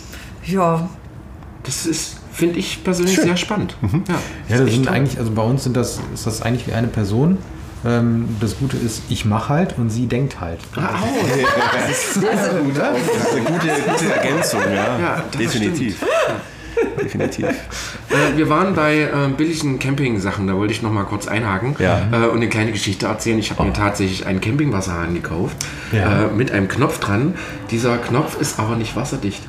ja. ja. Das ist, finde ich persönlich Schön. sehr spannend. Mhm. Ja, ja, das sind toll. eigentlich, also bei uns sind das, ist das eigentlich wie eine Person. Ähm, das Gute ist, ich mache halt und sie denkt halt. Ah, oh, das ist sehr gut. Das ist eine gute, gute Ergänzung, ja. ja definitiv. Definitiv. Äh, wir waren bei äh, billigen Camping-Sachen, da wollte ich noch mal kurz einhaken ja. äh, und eine kleine Geschichte erzählen. Ich habe oh. mir tatsächlich einen Campingwasserhahn gekauft, ja. äh, mit einem Knopf dran. Dieser Knopf ist aber nicht wasserdicht.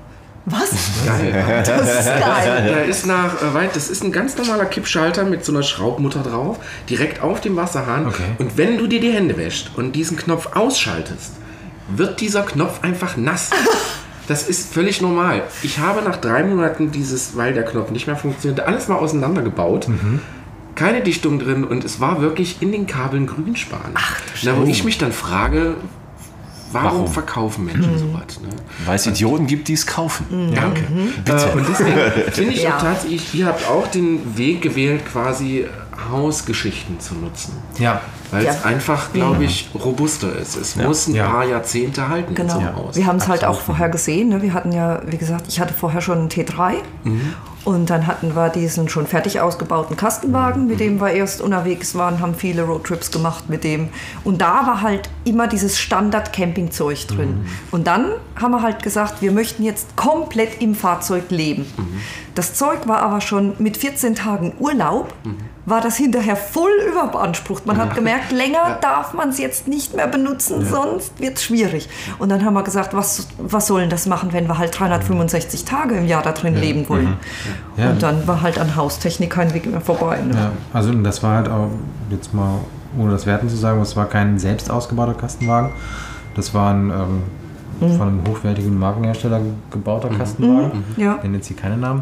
Was? Geil. Das ist geil. Der ist nach, äh, das ist ein ganz normaler Kippschalter mit so einer Schraubmutter drauf, direkt auf dem Wasserhahn. Okay. Und wenn du dir die Hände wäschst und diesen Knopf ausschaltest, wird dieser Knopf einfach nass. Das ist völlig normal. Ich habe nach drei Monaten dieses, weil der Knopf nicht mehr funktioniert, alles mal auseinandergebaut. Mhm. Keine Dichtung drin und es war wirklich in den Kabeln Grünspan. Ach, Na, wo ich mich dann frage, warum, warum? verkaufen Menschen mhm. sowas? Ne? Weil es Idioten gibt, die es kaufen. Mhm. Danke. Mhm. Äh, und deswegen finde ich ja. auch tatsächlich, ihr habt auch den Weg gewählt, quasi Hausgeschichten zu nutzen. Ja. Weil ja. es einfach, glaube ich, robuster ist. Es ja. muss ein ja. paar Jahrzehnte halten genau. in so einem Haus. Wir haben es halt auch vorher gesehen. Ne? Wir hatten ja, wie gesagt, ich hatte vorher schon einen T drei. Mhm. Und dann hatten wir diesen schon fertig ausgebauten Kastenwagen, mit dem wir erst unterwegs waren, haben viele Roadtrips gemacht mit dem. Und da war halt immer dieses Standard-Camping-Zeug drin. Mhm. Und dann haben wir halt gesagt, wir möchten jetzt komplett im Fahrzeug leben. Mhm. Das Zeug war aber schon mit vierzehn Tagen Urlaub, mhm. war das hinterher voll überbeansprucht. Man hat gemerkt, länger ja. darf man es jetzt nicht mehr benutzen, ja. sonst wird es schwierig. Und dann haben wir gesagt, was, was soll denn das machen, wenn wir halt dreihundertfünfundsechzig Tage im Jahr da drin ja. leben wollen. Mhm. Ja. Und dann war halt an Haustechnik kein Weg mehr vorbei. Ne? Ja. Also das war halt auch, jetzt mal ohne das Werten zu sagen, es war kein selbst ausgebauter Kastenwagen. Das war ein ähm, mhm. von einem hochwertigen Markenhersteller gebauter mhm. Kastenwagen. Mhm. Ja. Ich nenne jetzt hier keine Namen.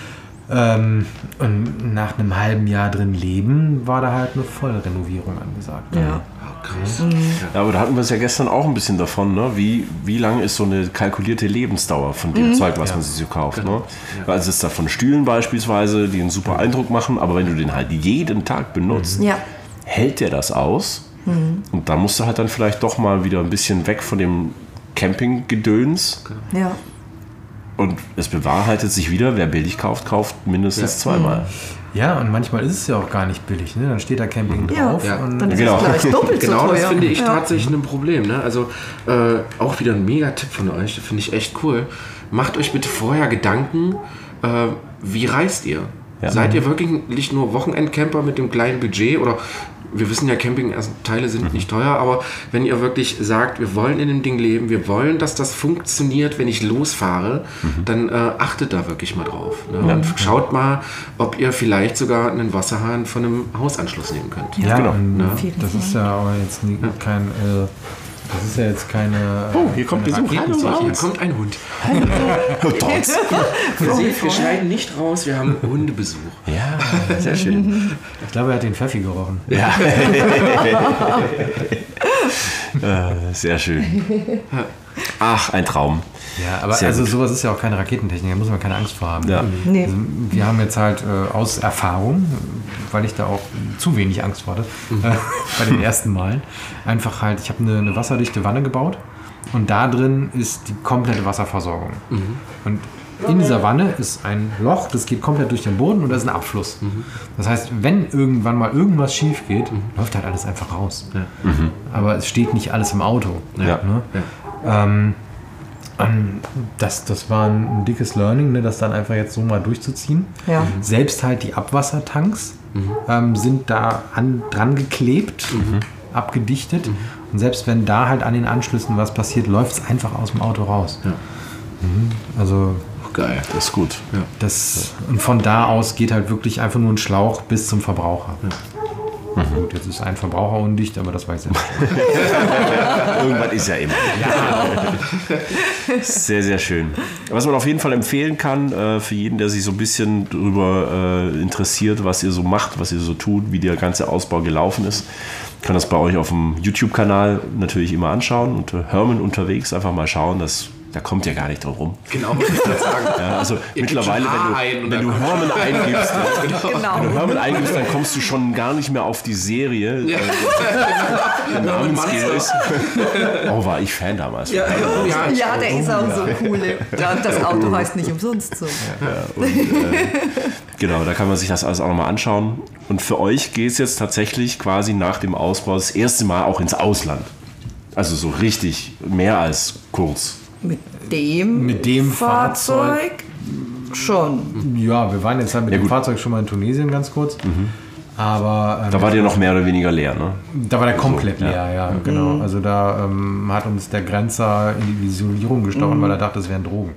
Ähm, und nach einem halben Jahr drin leben, war da halt eine Vollrenovierung angesagt. Ja. Oh, krass. Mhm. Ja, aber da hatten wir es ja gestern auch ein bisschen davon, ne? wie, wie lang ist so eine kalkulierte Lebensdauer von dem mhm. Zeug, was ja. man sich so kauft. Genau. Ne? Ja. Also es ist da von Stühlen beispielsweise, die einen super Eindruck machen, aber wenn du den halt jeden Tag benutzt, ja. hält der das aus? Mhm. Und da musst du halt dann vielleicht doch mal wieder ein bisschen weg von dem Campinggedöns. Ja. Und es bewahrheitet sich wieder, wer billig kauft, kauft mindestens ja. zweimal. Ja, und manchmal ist es ja auch gar nicht billig. Ne? Dann steht da Camping drauf. Ja, und dann ist genau. es gleich doppelt so genau, teuer. das finde ich ja. tatsächlich ein Problem. Ne? Also äh, auch wieder ein Mega-Tipp von euch, finde ich echt cool. Macht euch bitte vorher Gedanken, äh, wie reist ihr? Ja. Seid ihr wirklich nur Wochenendcamper mit dem kleinen Budget oder... Wir wissen ja, Campingteile sind mhm. nicht teuer, aber wenn ihr wirklich sagt, wir wollen in dem Ding leben, wir wollen, dass das funktioniert, wenn ich losfahre, mhm. dann äh, achtet da wirklich mal drauf. Ne? Ja. Und schaut mal, ob ihr vielleicht sogar einen Wasserhahn von einem Hausanschluss nehmen könnt. Ja, genau. Ne? Das ist ja aber jetzt nie, ja. kein... Äh, Das ist ja jetzt keine... Oh, hier kommt Besuch. Hallo, hier kommt ein Hund. Oh, dort. Ihr seht, wir schneiden nicht raus, wir haben Hundebesuch. Ja, sehr schön. Ich glaube, er hat den Pfeffi gerochen. Ja. Sehr schön. Ach, ein Traum. Ja, aber Sehr also gut. Sowas ist ja auch keine Raketentechnik, da muss man keine Angst vor haben. Ja. Nee. Also wir haben jetzt halt äh, aus Erfahrung, weil ich da auch zu wenig Angst vor hatte, mhm. äh, bei den ersten Malen, einfach halt, ich habe eine, eine wasserdichte Wanne gebaut und da drin ist die komplette Wasserversorgung. Mhm. Und in dieser Wanne ist ein Loch, das geht komplett durch den Boden und da ist ein Abfluss. Mhm. Das heißt, wenn irgendwann mal irgendwas schief geht, mhm. läuft halt alles einfach raus. Ja. Mhm. Aber es steht nicht alles im Auto. Ja. Ne? Ja. Ähm, Das, das war ein, ein dickes Learning, ne, das dann einfach jetzt so mal durchzuziehen. Ja. Mhm. Selbst halt die Abwassertanks mhm. ähm, sind da an, dran geklebt, mhm. abgedichtet. Mhm. Und selbst wenn da halt an den Anschlüssen was passiert, läuft es einfach aus dem Auto raus. Ja. Mhm. Also geil, das ist gut. Ja. Das, und von da aus geht halt wirklich einfach nur ein Schlauch bis zum Verbraucher. Ja. Mhm. Gut, jetzt ist ein Verbraucher undicht, aber das weiß ich nicht. Irgendwann ist ja immer. Ja. Sehr, sehr schön. Was man auf jeden Fall empfehlen kann, äh, für jeden, der sich so ein bisschen darüber äh, interessiert, was ihr so macht, was ihr so tut, wie der ganze Ausbau gelaufen ist, kann das bei euch auf dem YouTube-Kanal natürlich immer anschauen. Und Herman unterwegs einfach mal schauen, dass da kommt ja gar nicht drum rum. Genau, was ich das sagen. Ja, also Ihr mittlerweile, ein wenn du, wenn du Herman eingibst, Genau. wenn du Herman eingibst, dann kommst du schon gar nicht mehr auf die Serie. Ja. Äh, der Namensgeber ist. Oh, war ich Fan damals. Ja, ja, Ja, der ist auch so cool. Ja, das Auto heißt nicht umsonst so. Ja, und, äh, genau, da kann man sich das alles auch nochmal anschauen. Und für euch geht es jetzt tatsächlich quasi nach dem Ausbau das erste Mal auch ins Ausland. Also so richtig mehr als kurz. Mit dem, Mit dem Fahrzeug schon. Ja, wir waren jetzt halt mit Ja, dem gut. Fahrzeug schon mal in Tunesien ganz kurz. Aber ähm, Da war der noch mehr oder weniger leer, ne? da war der komplett So, ja. leer, ja, genau. Also da ähm, hat uns der Grenzer in die Isolierung gestochen, weil er dachte, das wären Drogen.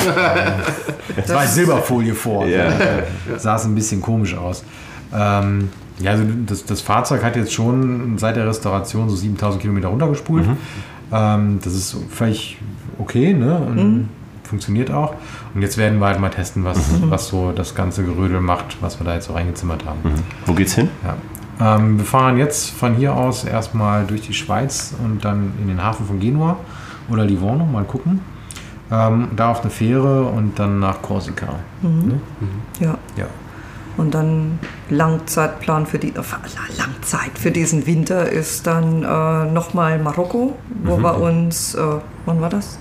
Es war Silberfolie vor. Ja. Also, äh, sah es ein bisschen komisch aus. Ähm, ja, also das, das Fahrzeug hat jetzt schon seit der Restauration so siebentausend Kilometer runtergespult. Ähm, das ist völlig okay, ne? Und funktioniert auch. Und jetzt werden wir halt mal testen, was, was so das ganze Gerödel macht, was wir da jetzt so reingezimmert haben. Wo geht's hin? Ja. Ähm, wir fahren jetzt von hier aus erstmal durch die Schweiz und dann in den Hafen von Genua oder Livorno, mal gucken. Ähm, da auf eine Fähre und dann nach Korsika. Ne? Ja. Ja. Und dann Langzeitplan für die äh, Langzeit für diesen Winter ist dann äh, nochmal Marokko, wo wir uns, äh, wann war das?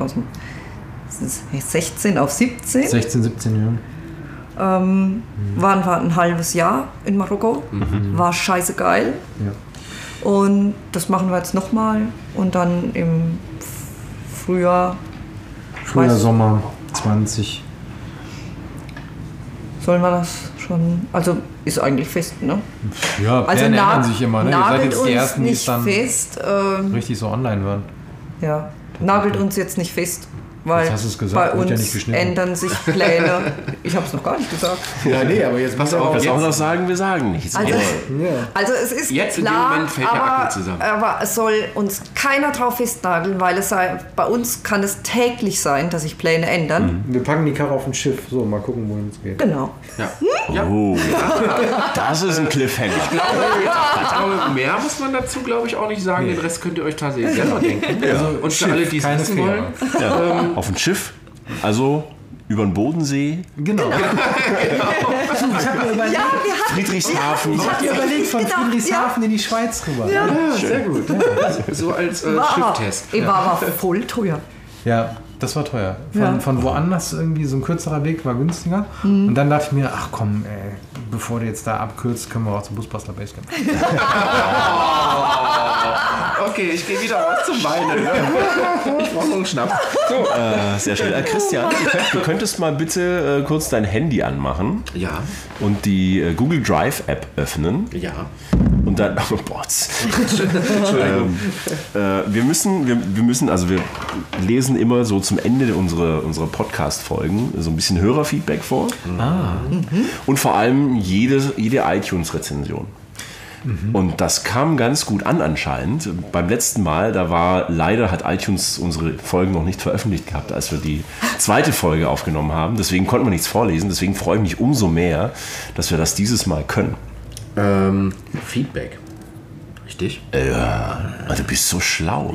zweitausendsechzehn auf siebzehn sechzehn, siebzehn Jahre. ähm, waren wir ein halbes Jahr in Marokko. War scheiße geil. Ja. Und das machen wir jetzt nochmal. Und dann im Frühjahr, Frühjahr, Weiß- Sommer zwanzig. sollen wir das schon, also ist eigentlich fest, ne? Ja, Also Pläne na- ändern sich immer. Ne? Ihr seid nagelt jetzt die uns Ersten, die es nicht dann fest. ähm, richtig so online werden. Ja, nagelt uns jetzt nicht fest, weil Jetzt hast du es gesagt, bei wird ja uns nicht geschnitten. ändern sich Pläne. Ich habe es noch gar nicht gesagt. Ja, nee, aber jetzt Pass auf, Was jetzt, auch noch sagen, wir sagen nichts. Also, Ja. also es ist Jetzt in dem klar, Moment fällt der aber, Akku zusammen. aber es soll uns keiner drauf festnageln, weil es sei, bei uns kann es täglich sein, dass sich Pläne ändern. Wir packen die Karre auf ein Schiff. So, mal gucken, wohin es geht. Genau. ja. Ja. Oh, das ist ein Cliffhanger. Ich glaube, mehr muss man dazu, glaube ich, auch nicht sagen. Den Rest könnt ihr euch tatsächlich selber denken. Und für Schiff, alle, die es keine wissen Fähre. wollen, Ja. Auf ein Schiff, also über den Bodensee, Genau. Ich habe mir überlegt, Ja, wir hatten Friedrichshafen. ich hab mir überlegt von Genau, Friedrichshafen in die Schweiz rüber. ja, sehr gut. So als äh, war, Schifftest. aber, war aber voll teuer. Ja, das war teuer. Von, Ja. von woanders irgendwie so ein kürzerer Weg war günstiger. Und dann dachte ich mir, ach komm, ey, bevor du jetzt da abkürzt, können wir auch zum Busbastler Basecamp. Okay, ich gehe wieder raus zum Weinen. Ich brauche noch einen Schnaps. Äh, sehr schön. Äh, Christian, du könnt- du könntest mal bitte äh, kurz dein Handy anmachen Ja, und die äh, Google Drive App öffnen. ja. Und dann, oh Bots. ähm, äh, wir müssen, wir, wir müssen, also wir lesen immer so zum Ende unserer, unserer Podcast-Folgen so ein bisschen Hörerfeedback vor. Ah. Und vor allem jede, jede iTunes-Rezension. Und das kam ganz gut an anscheinend. Beim letzten Mal, da war leider, hat iTunes unsere Folgen noch nicht veröffentlicht gehabt, als wir die zweite Folge aufgenommen haben. Deswegen konnten wir nichts vorlesen. Deswegen freue ich mich umso mehr, dass wir das dieses Mal können. Ähm, Feedback. Richtig? Ja, du bist so schlau.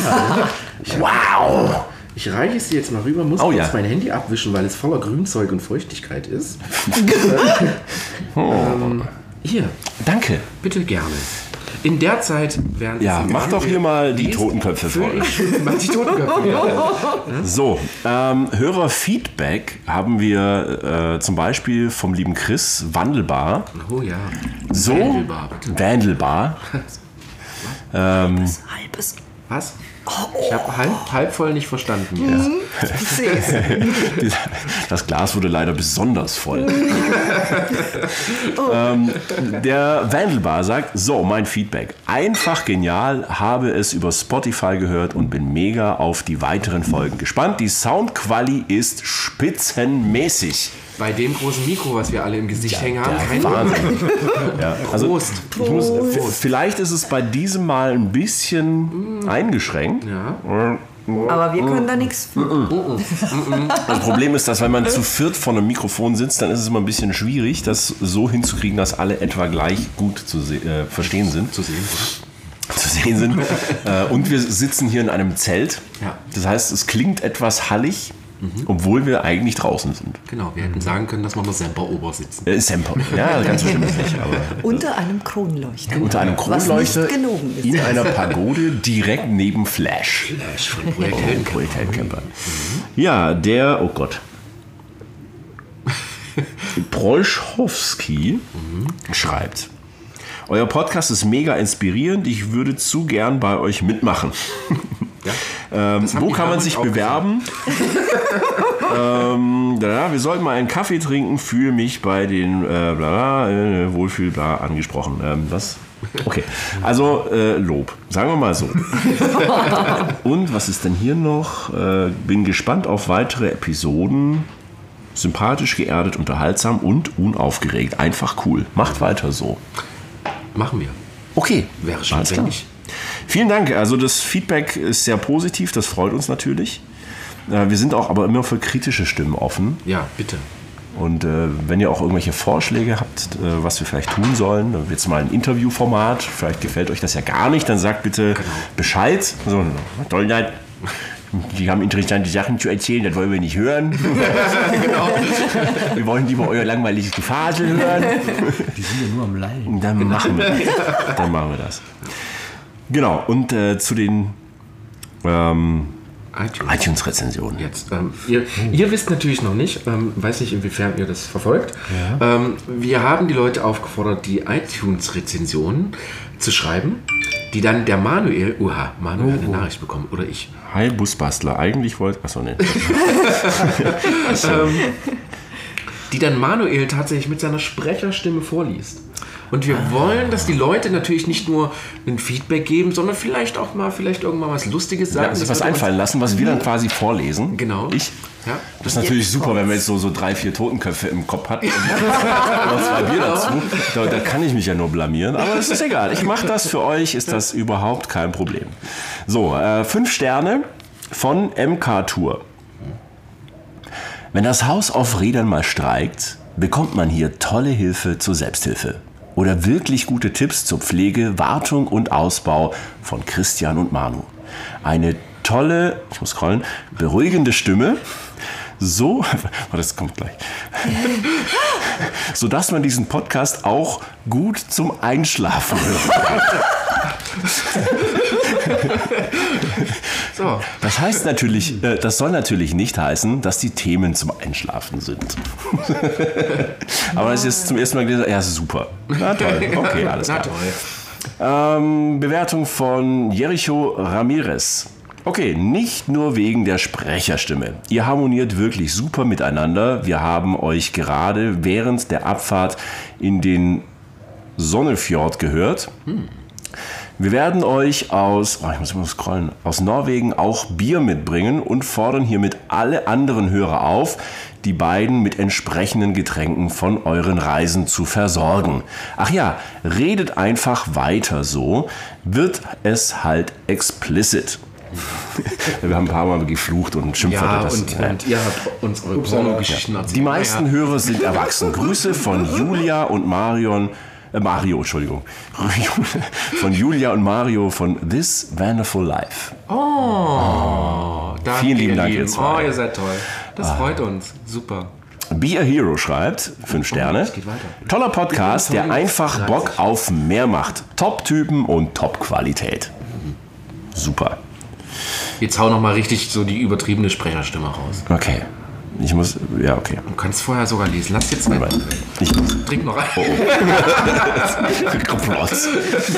Wow! Ich reiche es dir jetzt mal rüber, muss Oh, kurz ja. mein Handy abwischen, weil es voller Grünzeug und Feuchtigkeit ist. Oh. ähm, hier, Danke. bitte gerne. In der Zeit werden Ja, Sie mach doch hier mal die Totenköpfe voll. Mach die Totenköpfe. Ja. So, ähm, Hörerfeedback haben wir äh, zum Beispiel vom lieben Chris Wandelbar. Oh ja. So, Wandelbar, bitte. Wandelbar. ähm, Halbes. Was? Ich habe halb, halb voll nicht verstanden. Ja. Ich sehe es. das Glas wurde leider besonders voll. ähm, der Wandelbar sagt, so, mein Feedback. Einfach genial, habe es über Spotify gehört und bin mega auf die weiteren Folgen gespannt. Die Soundquali ist spitzenmäßig. Bei dem großen Mikro, was wir alle im Gesicht Ja, hängen haben, der kein Wahnsinn. Ja, also Prost. ich muss, v- vielleicht ist es bei diesem Mal ein bisschen eingeschränkt. Ja. Aber wir können da nichts für. Das Problem ist, dass wenn man zu viert vor einem Mikrofon sitzt, dann ist es immer ein bisschen schwierig, das so hinzukriegen, dass alle etwa gleich gut zu se- äh, verstehen sind. Zu sehen, zu sehen sind. Äh, und wir sitzen hier in einem Zelt. Ja. Das heißt, es klingt etwas hallig, obwohl wir eigentlich draußen sind. Genau, wir hätten sagen können, dass wir mal Semperober sitzen. Äh, Semper. Ja, ganz so schlimm ist nicht. Aber Unter einem Kronleuchter. unter einem Kronleuchter Was nicht gelogen ist. in einer Pagode direkt neben Flash. Flash von Projekt Oh, Heldenkamp. Projekt Heldenkamp. Ja, der, oh Gott. Prolschowski schreibt: Euer Podcast ist mega inspirierend. Ich würde zu gern bei euch mitmachen. Ja, ähm, das haben wo die kann man Herren sich auch bewerben? ähm, ja, wir sollten mal einen Kaffee trinken. Fühle mich bei den äh, bla, bla, äh, Wohlfühl bla, angesprochen. Ähm, was? Okay, also äh, Lob. Sagen wir mal so. Und was ist denn hier noch? Äh, bin gespannt auf weitere Episoden. Sympathisch, geerdet, unterhaltsam und unaufgeregt. Einfach cool. Macht weiter so. Machen wir. Okay, Wäre schon alles klar. nicht. Vielen Dank. Also das Feedback ist sehr positiv, das freut uns natürlich. Äh, Wir sind auch aber immer für kritische Stimmen offen. Ja, bitte. Und äh, wenn ihr auch irgendwelche Vorschläge habt, äh, was wir vielleicht tun sollen, dann jetzt mal ein Interviewformat, vielleicht gefällt euch das ja gar nicht, dann sagt bitte Bescheid. So, toll, nein. Die haben interessante Sachen zu erzählen, das wollen wir nicht hören. Genau. Wir wollen lieber euer langweiliges Gefasel hören. Die sind ja nur am Lallen. Dann machen wir das. Dann machen wir das. Genau, und äh, zu den ähm, iTunes. iTunes-Rezensionen. Jetzt, ähm, ihr, ihr wisst natürlich noch nicht, ähm, weiß nicht, inwiefern ihr das verfolgt. Ähm, wir haben die Leute aufgefordert, die iTunes-Rezensionen zu schreiben, die dann der Manuel, uha, Manuel hat eine Nachricht bekommen, oder ich. Hi Busbastler, eigentlich wollte... Achso, ne. ähm, die dann Manuel tatsächlich mit seiner Sprecherstimme vorliest. Und wir wollen, dass die Leute natürlich nicht nur ein Feedback geben, sondern vielleicht auch mal, vielleicht irgendwann was Lustiges sagen. Ja, also Das was wird uns- einfallen lassen, was wir dann quasi vorlesen. Genau. Ich. Ja. Das ist natürlich super, wenn man jetzt so, so drei, vier Totenköpfe im Kopf hat und noch zwei Bier dazu. Da, da kann ich mich ja nur blamieren, aber es ist egal. Ich mache das für euch, ist das überhaupt kein Problem. So, äh, fünf Sterne von M K Tour. Wenn das Haus auf Rädern mal streikt, bekommt man hier tolle Hilfe zur Selbsthilfe. Oder wirklich gute Tipps zur Pflege, Wartung und Ausbau von Christian und Manu. Eine tolle, ich muss scrollen, beruhigende Stimme, so, oh, das kommt gleich, sodass man diesen Podcast auch gut zum Einschlafen hören kann. So. Das heißt natürlich, äh, das soll natürlich nicht heißen, dass die Themen zum Einschlafen sind. Aber das ist jetzt zum ersten Mal gelesen, ja, super. Na toll, okay, alles Na klar. toll. Ähm, Bewertung von Jericho Ramirez. Okay, nicht nur wegen der Sprecherstimme. Ihr harmoniert wirklich super miteinander. Wir haben euch gerade während der Abfahrt in den Sonnefjord gehört. Hm. Wir werden euch aus, oh, ich muss mal scrollen, aus Norwegen auch Bier mitbringen und fordern hiermit alle anderen Hörer auf, die beiden mit entsprechenden Getränken von euren Reisen zu versorgen. Ach ja, redet einfach weiter so, wird es halt explicit. Wir haben ein paar Mal geflucht und Schimpfwörter. Ja, das, und, ja. und ihr habt uns eure Pornogeschichten erzählt. Die meisten Ja, ja. Hörer sind erwachsen. Grüße von Julia und Marion. Äh, Mario, Entschuldigung. Von Julia und Mario von This Wonderful Life. Oh, danke, Vielen lieben ihr Dank, ihr Lieben. zwei. Oh, ihr seid toll. Das freut uns. Super. Be a Hero schreibt, fünf Sterne. es geht weiter. Toller Podcast, der einfach Bock auf mehr macht. Top-Typen und Top-Qualität. Super. Jetzt hau noch mal richtig so die übertriebene Sprecherstimme raus. Okay. Ich muss, ja, okay. Du kannst vorher sogar lesen. Lass jetzt mal. Ich muss. Trink noch ein. Oh, oh. Kopf raus.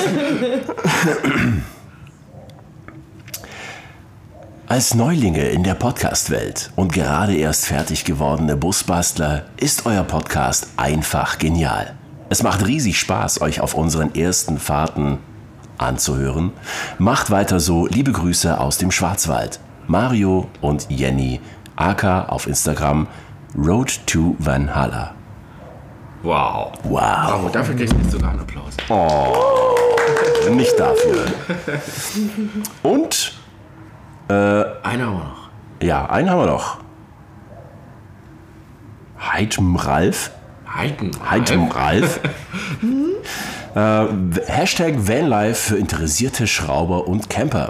Als Neulinge in der Podcast-Welt und gerade erst fertig gewordene Busbastler ist euer Podcast einfach genial. Es macht riesig Spaß, euch auf unseren ersten Fahrten anzuhören. Macht weiter so. Liebe Grüße aus dem Schwarzwald. Mario und Jenny, aka auf Instagram Road to Valhalla. Wow. Wow. Bravo, dafür kriegst du sogar einen Applaus. Oh, nicht dafür. Und, äh, Einer haben wir noch. ja, einen haben wir noch. Heitem Ralf. Heiten. Heitem Ralf. äh, Hashtag Vanlife für interessierte Schrauber und Camper.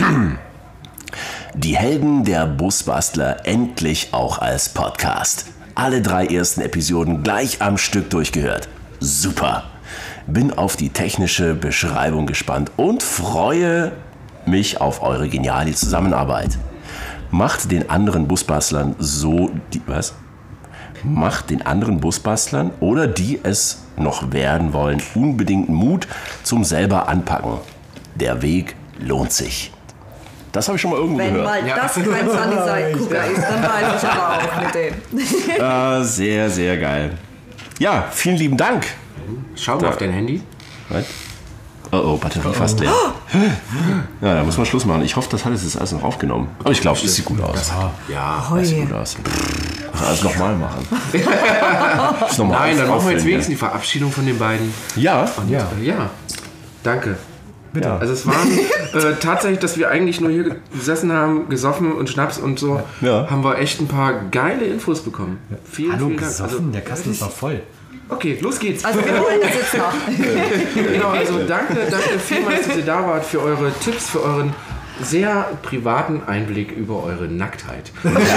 Die Helden der Busbastler endlich auch als Podcast. Alle drei ersten Episoden gleich am Stück durchgehört. Super. Bin auf die technische Beschreibung gespannt und freue mich auf eure geniale Zusammenarbeit. Macht den anderen Busbastlern so die, was? Macht den anderen Busbastlern oder die es noch werden wollen unbedingt Mut zum selber anpacken. Der Weg lohnt sich. Das habe ich schon mal irgendwo Wenn gehört. mal das kein Sunnyside-Gucker ist, dann weiß ich aber auch mit dem. Ah, sehr, sehr geil. Ja, vielen lieben Dank. Schau mal auf dein Handy. Was? Oh, oh, Batterie fast leer. Ja, da muss man Schluss machen. Ich hoffe, das hat es jetzt alles noch aufgenommen. Aber ich glaube, es sieht gut aus. Ja. Das sieht gut aus. Ach, alles nochmal machen. Das noch mal Nein, dann machen wir jetzt aufwenden, wenigstens die Verabschiedung von den beiden. Ja, Und, Ja. Äh, ja. Danke. ja. Also es war äh, tatsächlich, dass wir eigentlich nur hier gesessen haben, gesoffen und Schnaps und so, Ja. haben wir echt ein paar geile Infos bekommen. Vielen, Hallo, vielen Dank. gesoffen, Also, der Kasten ist noch voll. okay, los geht's. Also wir holen das jetzt nach. Genau, also danke, danke vielmals, dass ihr da wart, für eure Tipps, für euren sehr privaten Einblick über eure Nacktheit.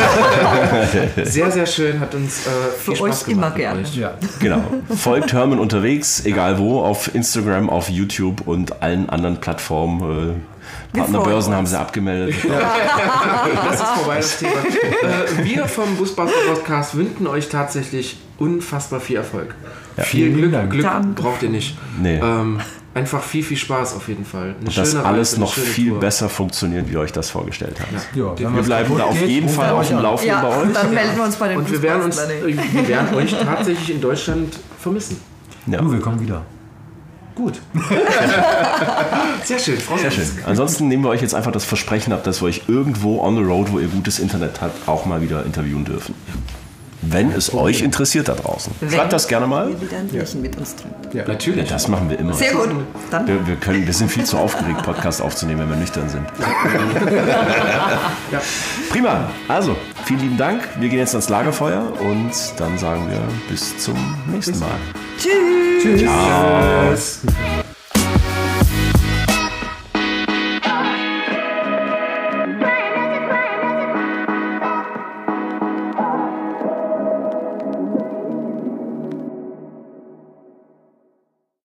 Sehr, sehr schön, hat uns äh, viel Für Spaß euch immer gemacht mit gerne. euch. Ja. Genau. Folgt Hermann unterwegs, egal wo, auf Instagram, auf YouTube und allen anderen Plattformen. Äh, Partnerbörsen freuen haben uns. sie abgemeldet. Das ist vorbei, das Thema. Äh, wir vom Busbastler Podcast wünschen euch tatsächlich unfassbar viel Erfolg. Viel Vielen Glück, Dank. Glück Danke. braucht ihr nicht. Nee. Ähm, einfach viel, viel Spaß auf jeden Fall. Eine Dass schöne alles Reise, eine noch schöne viel Tour. besser funktioniert, wie ihr euch das vorgestellt habt. Ja, wenn Wir was bleiben kaputt da auf geht, jeden ruft Fall er auf euch dem an. Laufenden bei Ja, euch. dann melden wir uns bei den Und wir werden, uns, Busbastlern. wir werden euch tatsächlich in Deutschland vermissen. Ja. Du, wir kommen wieder. Gut. Sehr schön, Frau Sehr schön. Ansonsten nehmen wir euch jetzt einfach das Versprechen ab, dass wir euch irgendwo on the road, wo ihr gutes Internet habt, auch mal wieder interviewen dürfen. Wenn es euch interessiert da draußen. Schreibt das gerne mal. Wir wieder ein Bierchen mit uns trinken. Natürlich. Das machen wir immer. Sehr gut. Dann Wir, wir, können, wir sind viel zu aufgeregt, Podcast aufzunehmen, wenn wir nüchtern sind. Ja. Prima. Also, vielen lieben Dank. Wir gehen jetzt ans Lagerfeuer und dann sagen wir bis zum nächsten Mal. tschüss. Tschüss.